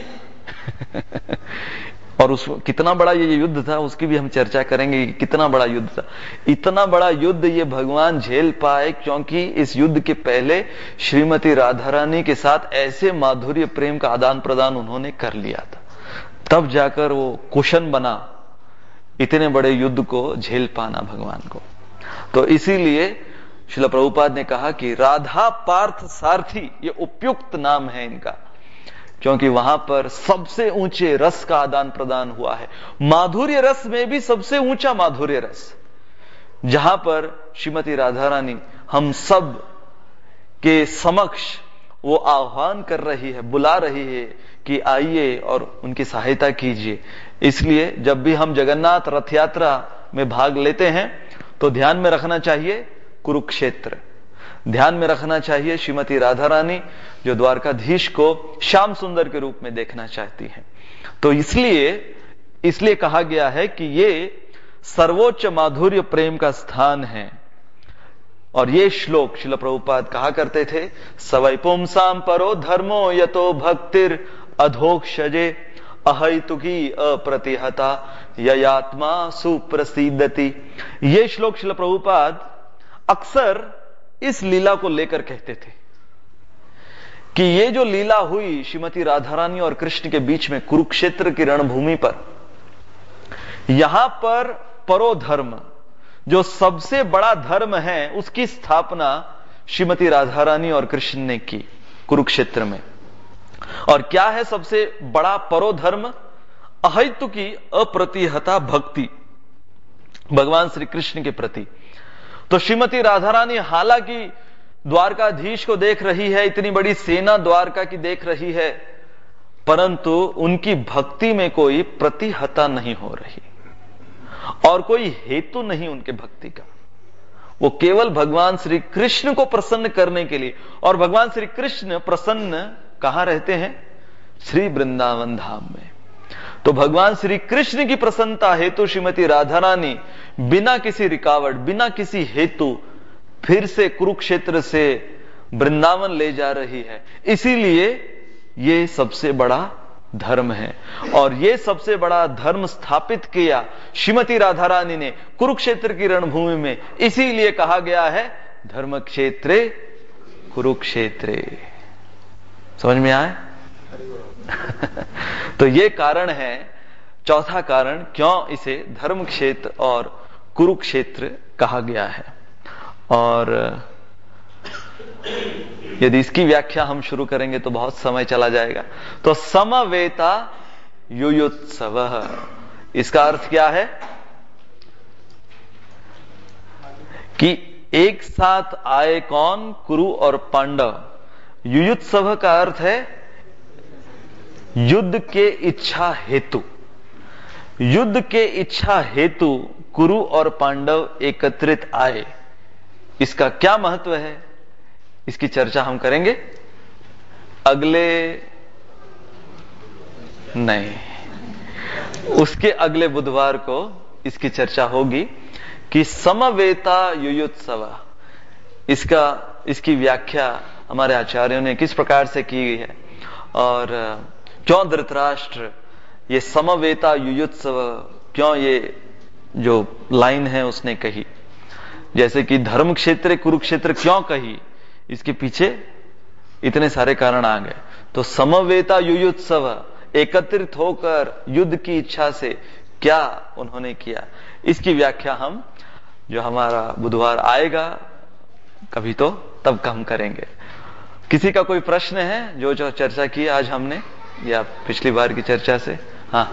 और उस कितना बड़ा ये युद्ध था उसकी भी हम चर्चा करेंगे, कितना बड़ा युद्ध था। इतना बड़ा युद्ध ये भगवान झेल पाए क्योंकि इस युद्ध के पहले श्रीमती राधा रानी के साथ ऐसे माधुर्य प्रेम का आदान प्रदान उन्होंने कर लिया था। तब जाकर वो कुशन बना इतने बड़े युद्ध को झेल पाना भगवान को। तो इसीलिए श्रील प्रभुपाद ने कहा कि राधा पार्थ सारथी ये उपयुक्त नाम है इनका, क्योंकि वहां पर सबसे ऊंचे रस का आदान प्रदान हुआ है। माधुर्य रस में भी सबसे ऊंचा माधुर्य रस, जहां पर श्रीमती राधा रानी हम सब के समक्ष वो आह्वान कर रही है, बुला रही है कि आइए और उनकी सहायता कीजिए। इसलिए जब भी हम जगन्नाथ रथ यात्रा में भाग लेते हैं तो ध्यान में रखना चाहिए कुरुक्षेत्र, ध्यान में रखना चाहिए श्रीमती राधा रानी जो द्वारकाधीश को श्याम सुंदर के रूप में देखना चाहती हैं। तो इसलिए इसलिए कहा गया है कि ये सर्वोच्च माधुर्य प्रेम का स्थान है। और ये श्लोक श्रील प्रभुपाद कहा करते थे, सवै पुंसाम परो धर्मो यतो भक्तिर अधोक्षजे अहैतुकी अप्रतिहता ययात्मा सुप्रसिद्धति। ये श्लोक श्रील प्रभुपाद अक्सर इस लीला को लेकर कहते थे कि ये जो लीला हुई श्रीमती राधा रानी और कृष्ण के बीच में कुरुक्षेत्र की रणभूमि पर, यहां पर परोधर्म जो सबसे बड़ा धर्म है उसकी स्थापना श्रीमती राधा रानी और कृष्ण ने की कुरुक्षेत्र में। और क्या है सबसे बड़ा परोधर्म? अहेतु की अप्रतिहता भक्ति भगवान श्री कृष्ण के प्रति। तो श्रीमती राधा रानी हालांकि द्वारकाधीश को देख रही है, इतनी बड़ी सेना द्वारका की देख रही है, परंतु उनकी भक्ति में कोई प्रतिहता नहीं हो रही और कोई हेतु नहीं उनके भक्ति का। वो केवल भगवान श्री कृष्ण को प्रसन्न करने के लिए, और भगवान श्री कृष्ण प्रसन्न कहां रहते हैं? श्री वृंदावन धाम में। तो भगवान श्री कृष्ण की प्रसन्नता हेतु श्रीमती राधा रानी बिना किसी रुकावट, बिना किसी हेतु फिर से कुरुक्षेत्र से वृंदावन ले जा रही है। इसीलिए ये सबसे बड़ा धर्म है, और ये सबसे बड़ा धर्म स्थापित किया श्रीमती राधा रानी ने कुरुक्षेत्र की रणभूमि में। इसीलिए कहा गया है धर्म क्षेत्रे कुरुक्षेत्रे। समझ में आए? तो ये कारण है, चौथा कारण क्यों इसे धर्म क्षेत्र और कुरुक्षेत्र कहा गया है। और यदि इसकी व्याख्या हम शुरू करेंगे तो बहुत समय चला जाएगा। तो समवेता युयुत्सव, इसका अर्थ क्या है? कि एक साथ आए कौन? कुरु और पांडव। युयुत्सव का अर्थ है युद्ध के इच्छा हेतु। युद्ध के इच्छा हेतु कुरु और पांडव एकत्रित आए। इसका क्या महत्व है, इसकी चर्चा हम करेंगे अगले नहीं उसके अगले बुधवार को इसकी चर्चा होगी कि समवेता युयुत्सव, इसका इसकी व्याख्या हमारे आचार्यों ने किस प्रकार से की गई है, और क्यों धृतराष्ट्र ये समवेता युयुत्सव, क्यों ये जो लाइन है उसने कही, जैसे कि धर्म क्षेत्र कुरुक्षेत्र क्यों कही, इसके पीछे इतने सारे कारण आ गए। तो समवेता युयुत्सव, एकत्रित होकर युद्ध की इच्छा से क्या उन्होंने किया, इसकी व्याख्या हम जो हमारा बुधवार आएगा कभी तो तब हम करेंगे। किसी का कोई प्रश्न है जो जो चर्चा की आज हमने या पिछली बार की चर्चा से? हाँ,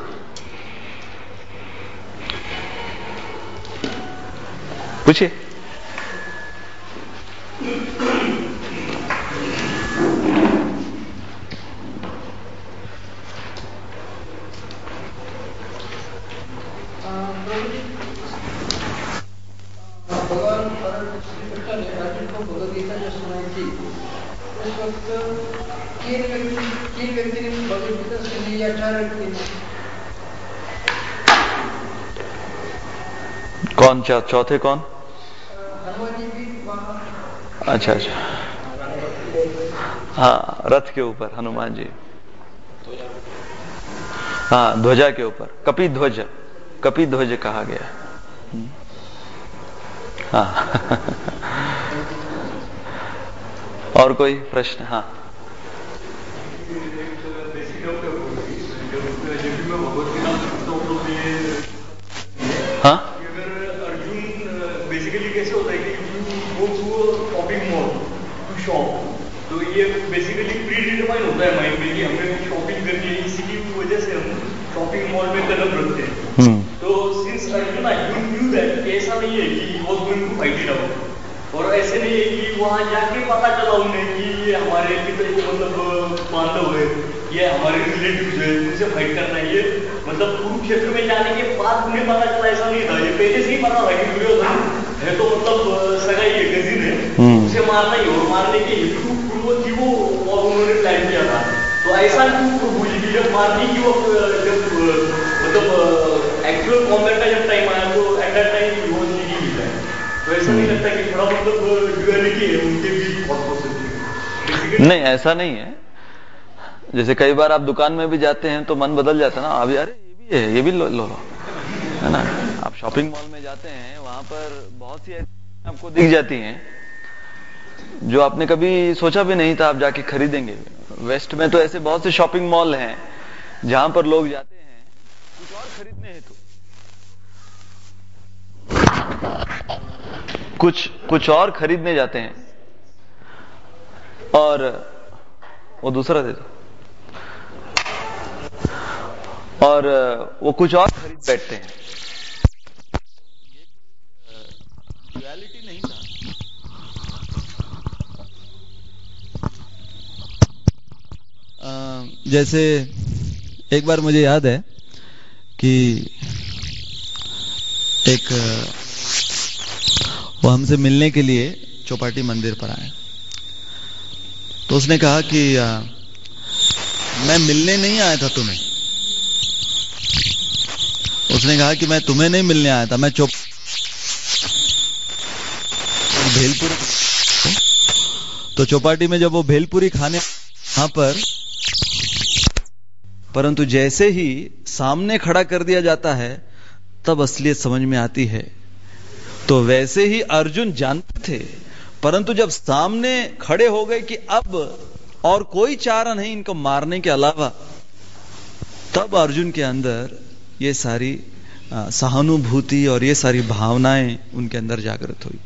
पूछिए। भगवान श्री कृष्ण ने अर्जुन को भगवद गीता जो सुनाई थी, उस वक्त तीन व्यक्ति तीन व्यक्ति ने भगवद गीता सुनी या चार व्यक्ति ने? कौन चा, चौथे कौन? हनुमान जी भी वहां। अच्छा अच्छा, हाँ, रथ के ऊपर हनुमान जी, हाँ, ध्वजा के ऊपर कपि ध्वज, कपि ध्वज कहा गया। हाँ और कोई प्रश्न? हाँ, हाँ, अर्जुन बेसिकली कैसे होता है कि वो शॉपिंग मॉल टू शॉप, तो ये बेसिकली प्री डिटरमाइन होता है माइंड में कि हमें शॉपिंग करनी है, इसी की वजह से हम शॉपिंग मॉल में कदम रखते हैं। तो since Arjun Arjun knew that, ऐसा नहीं है कि he was going to fight it out, और ऐसे नहीं है कि वहां जाके पता चला उन्हें कि ये हमारे पिता को मतलब बांधव है, ये हमारे रिलेटिव है, उनसे फाइट करना है। ये मतलब कुरुक्षेत्र में जाने के बाद उन्हें पता चला, ऐसा नहीं था, ये पहले से ही पता था कि दुर्योधन है तो मतलब सगा ही कजिन है, उसे मारना ही, और मारने के हेतु पूर्व थी वो, और उन्होंने प्लान किया था। तो ऐसा क्यों भूल की जब मारने की वो जब मतलब एक्चुअल कॉम्बैट का जब टाइम आया तो at that time he was leading it है। तो ऐसा नहीं लगता कि थोड़ा मतलब ड्युअलिटी है उनके भी थॉट प्रोसेस में? नहीं, ऐसा नहीं है। जैसे कई बार आप दुकान में भी जाते हैं तो मन बदल जाता है ना, अभी अरे ये भी है, ये भी लो लो है ना। आप शॉपिंग मॉल में जाते हैं, वहां पर बहुत सी ऐसी आपको दिख जाती हैं जो आपने कभी सोचा भी नहीं था आप जाके खरीदेंगे। वेस्ट में तो ऐसे बहुत से शॉपिंग मॉल हैं जहां पर लोग जाते हैं कुछ और खरीदने हेतु, कुछ कुछ और खरीदने जाते हैं, और वो दूसरा दे दो, और वो कुछ और खरीद बैठते हैं। ये रियलिटी नहीं था। आ, जैसे एक बार मुझे याद है कि एक वो हमसे मिलने के लिए चौपाटी मंदिर पर आए, तो उसने कहा कि आ, मैं मिलने नहीं आया था तुम्हें। उसने कहा कि मैं तुम्हें नहीं मिलने आया था, मैं चौप भेलपुरी, तो चौपाटी में जब वो भेलपुरी खाने वहां पर, परंतु जैसे ही सामने खड़ा कर दिया जाता है तब असलियत समझ में आती है। तो वैसे ही अर्जुन जानते थे, परंतु जब सामने खड़े हो गए कि अब और कोई चारा नहीं इनको मारने के अलावा, तब अर्जुन के अंदर ये सारी सहानुभूति और ये सारी भावनाएं उनके अंदर जागृत हुई।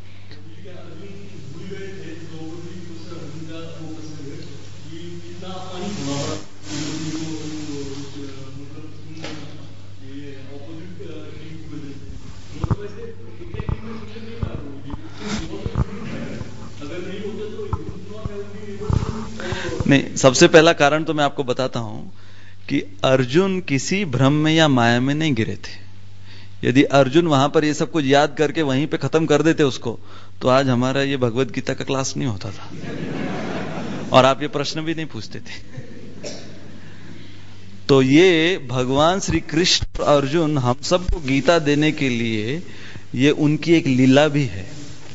नहीं, सबसे पहला कारण तो मैं आपको बताता हूं कि अर्जुन किसी भ्रम में या माया में नहीं गिरे थे। यदि अर्जुन वहां पर ये सब कुछ याद करके वहीं पे खत्म कर देते उसको, तो आज हमारा ये भगवत गीता का क्लास नहीं होता था और आप ये प्रश्न भी नहीं पूछते थे। तो ये भगवान श्री कृष्ण अर्जुन हम सबको गीता देने के लिए ये उनकी एक लीला भी है।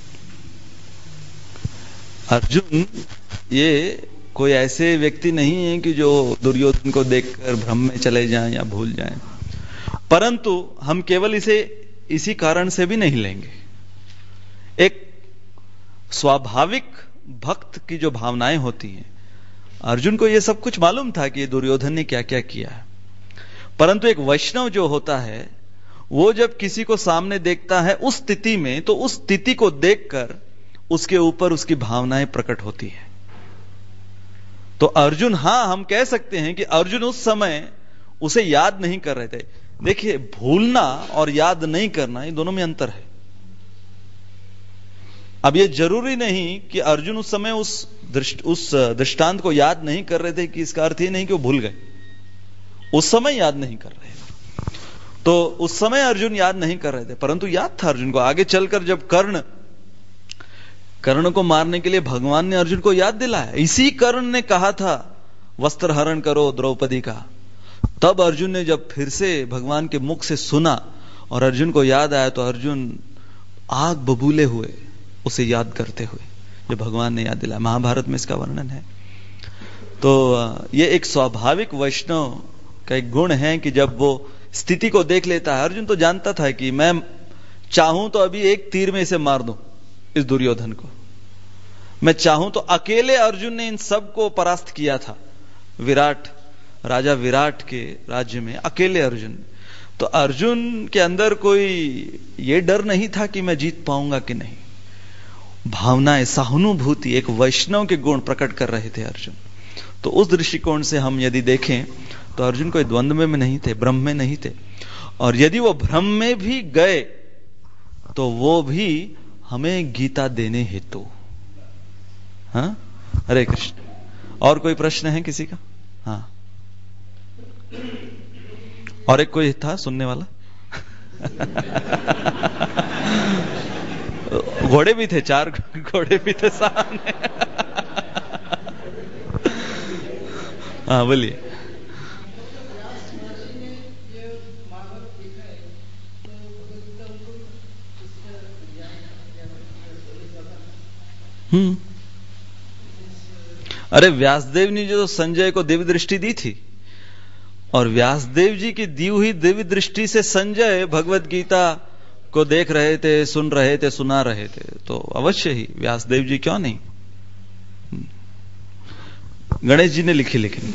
अर्जुन ये कोई ऐसे व्यक्ति नहीं है कि जो दुर्योधन को देखकर भ्रम में चले जाएं या भूल जाएं, परंतु हम केवल इसे इसी कारण से भी नहीं लेंगे। एक स्वाभाविक भक्त की जो भावनाएं होती हैं, अर्जुन को यह सब कुछ मालूम था कि ये दुर्योधन ने क्या क्या किया है, परंतु एक वैष्णव जो होता है वो जब किसी को सामने देखता है उस स्थिति में, तो उस स्थिति को देखकर उसके ऊपर उसकी भावनाएं प्रकट होती है। तो अर्जुन, हां हम कह सकते हैं कि अर्जुन उस समय उसे याद नहीं कर रहे थे। देखिए, भूलना और याद नहीं करना, ये दोनों में अंतर है। अब ये जरूरी नहीं कि अर्जुन उस समय उस दृष्ट उस दृष्टांत को याद नहीं कर रहे थे कि इसका अर्थ ये नहीं कि वो भूल गए। उस समय याद नहीं कर रहे थे, तो उस समय अर्जुन याद नहीं कर रहे थे, परंतु याद था अर्जुन को। आगे चलकर जब कर्ण कर्ण को मारने के लिए भगवान ने अर्जुन को याद दिलाया, इसी कर्ण ने कहा था वस्त्र हरण करो द्रौपदी का, तब अर्जुन ने जब फिर से भगवान के मुख से सुना और अर्जुन को याद आया, तो अर्जुन आग बबूले हुए उसे याद करते हुए, जो भगवान ने याद दिलाया। महाभारत में इसका वर्णन है। तो ये एक स्वाभाविक वैष्णव का एक गुण है कि जब वो स्थिति को देख लेता है, अर्जुन तो जानता था कि मैं चाहूं तो अभी एक तीर में इसे मार दूं, इस दुर्योधन को। मैं चाहूं तो अकेले अर्जुन ने इन सब को परास्त किया था, विराट राजा विराट के राज्य में अकेले अर्जुन। तो अर्जुन के अंदर कोई ये डर नहीं था कि मैं जीत पाऊंगा कि नहीं। भावनाएं, सहानुभूति, एक वैष्णव के गुण प्रकट कर रहे थे अर्जुन। तो उस दृष्टिकोण से हम यदि देखें तो अर्जुन कोई द्वंद्व में नहीं थे, भ्रम में नहीं थे। और यदि वो भ्रम में भी गए तो वो भी हमें गीता देने हेतु। हाँ, हरे कृष्ण। और कोई प्रश्न है किसी का? हाँ, और एक कोई था सुनने वाला? घोड़े भी थे, चार घोड़े भी थे सामने। हाँ बोलिए। हम्म अरे व्यासदेव ने जो संजय को दिव्य दृष्टि दी थी, और व्यासदेव जी की दी हुई दिव्य दृष्टि से संजय भगवत गीता को देख रहे थे, सुन रहे थे, सुना रहे थे, तो अवश्य ही व्यासदेव जी क्यों नहीं। गणेश जी ने लिखी, लेकिन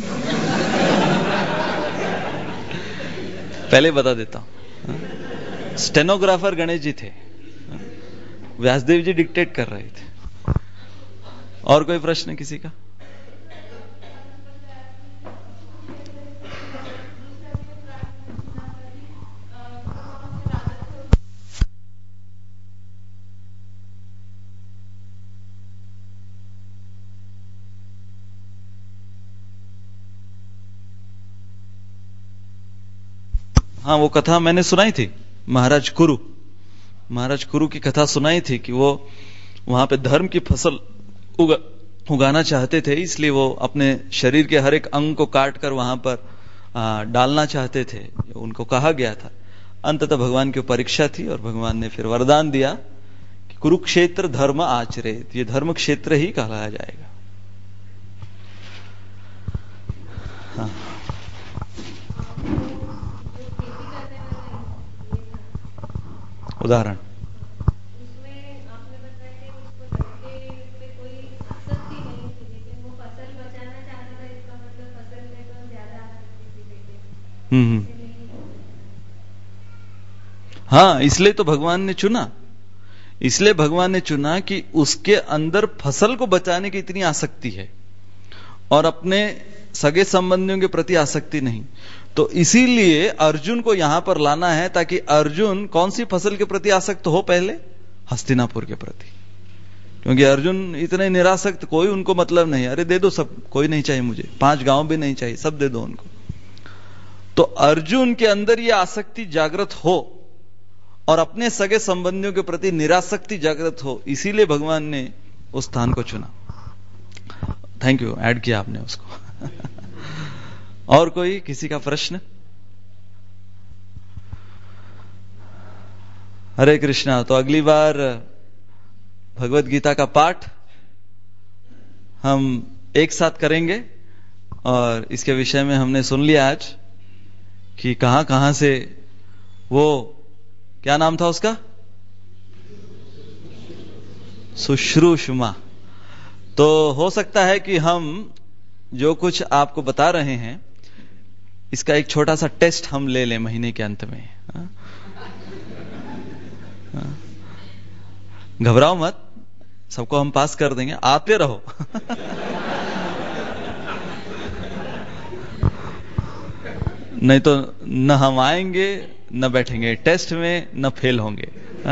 पहले बता देता हूं, स्टेनोग्राफर गणेश जी थे, व्यासदेव जी डिक्टेट कर रहे थे। और कोई प्रश्न किसी का? हाँ, वो कथा मैंने सुनाई थी, महाराज कुरु महाराज कुरु की कथा सुनाई थी कि वो वहां पे धर्म की फसल उगा, उगाना चाहते थे, इसलिए वो अपने शरीर के हर एक अंग को काट कर वहां पर आ, डालना चाहते थे। उनको कहा गया था, अंततः भगवान की परीक्षा थी और भगवान ने फिर वरदान दिया कि कुरुक्षेत्र धर्म आचरेत, ये धर्म क्षेत्र ही कहलाया जाएगा। हाँ। उदाहरण हम्म हाँ, इसलिए तो भगवान ने चुना, इसलिए भगवान ने चुना कि उसके अंदर फसल को बचाने की इतनी आसक्ति है और अपने सगे संबंधियों के प्रति आसक्ति नहीं। तो इसीलिए अर्जुन को यहां पर लाना है ताकि अर्जुन कौन सी फसल के प्रति आसक्त हो, पहले हस्तिनापुर के प्रति। क्योंकि अर्जुन इतने निरासक्त, कोई उनको मतलब नहीं, अरे दे दो सब, कोई नहीं चाहिए मुझे, पांच गांव भी नहीं चाहिए, सब दे दो उनको। तो अर्जुन के अंदर यह आसक्ति जागृत हो और अपने सगे संबंधियों के प्रति निरासक्ति जागृत हो, इसीलिए भगवान ने उस स्थान को चुना। थैंक यू, ऐड किया आपने उसको। और कोई, किसी का प्रश्न? हरे कृष्णा। तो अगली बार भगवत गीता का पाठ हम एक साथ करेंगे और इसके विषय में हमने सुन लिया आज कि कहां कहां से, वो क्या नाम था उसका, सुश्रुषमा। तो हो सकता है कि हम जो कुछ आपको बता रहे हैं इसका एक छोटा सा टेस्ट हम ले लें महीने के अंत में। घबराओ मत, सबको हम पास कर देंगे, आते रहो। नहीं तो न हम आएंगे न बैठेंगे टेस्ट में, न फेल होंगे।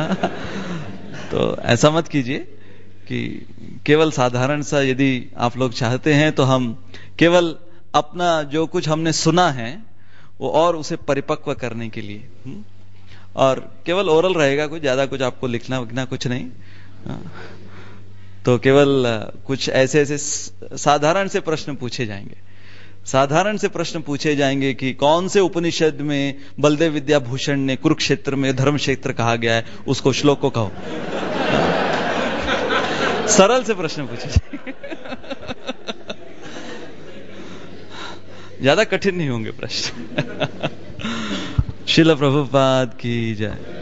तो ऐसा मत कीजिए कि केवल साधारण सा, यदि आप लोग चाहते हैं तो हम केवल अपना जो कुछ हमने सुना है वो और उसे परिपक्व करने के लिए, और केवल ओरल रहेगा, कुछ ज्यादा कुछ आपको लिखना विखना कुछ नहीं। तो केवल कुछ ऐसे ऐसे साधारण से प्रश्न पूछे जाएंगे, साधारण से प्रश्न पूछे जाएंगे कि कौन से उपनिषद में बलदेव विद्याभूषण ने कुरुक्षेत्र में धर्म क्षेत्र कहा गया है, उसको श्लोक को कहो। सरल से प्रश्न पूछे जाएंगे, ज्यादा कठिन नहीं होंगे प्रश्न। श्रील प्रभुपाद की जय।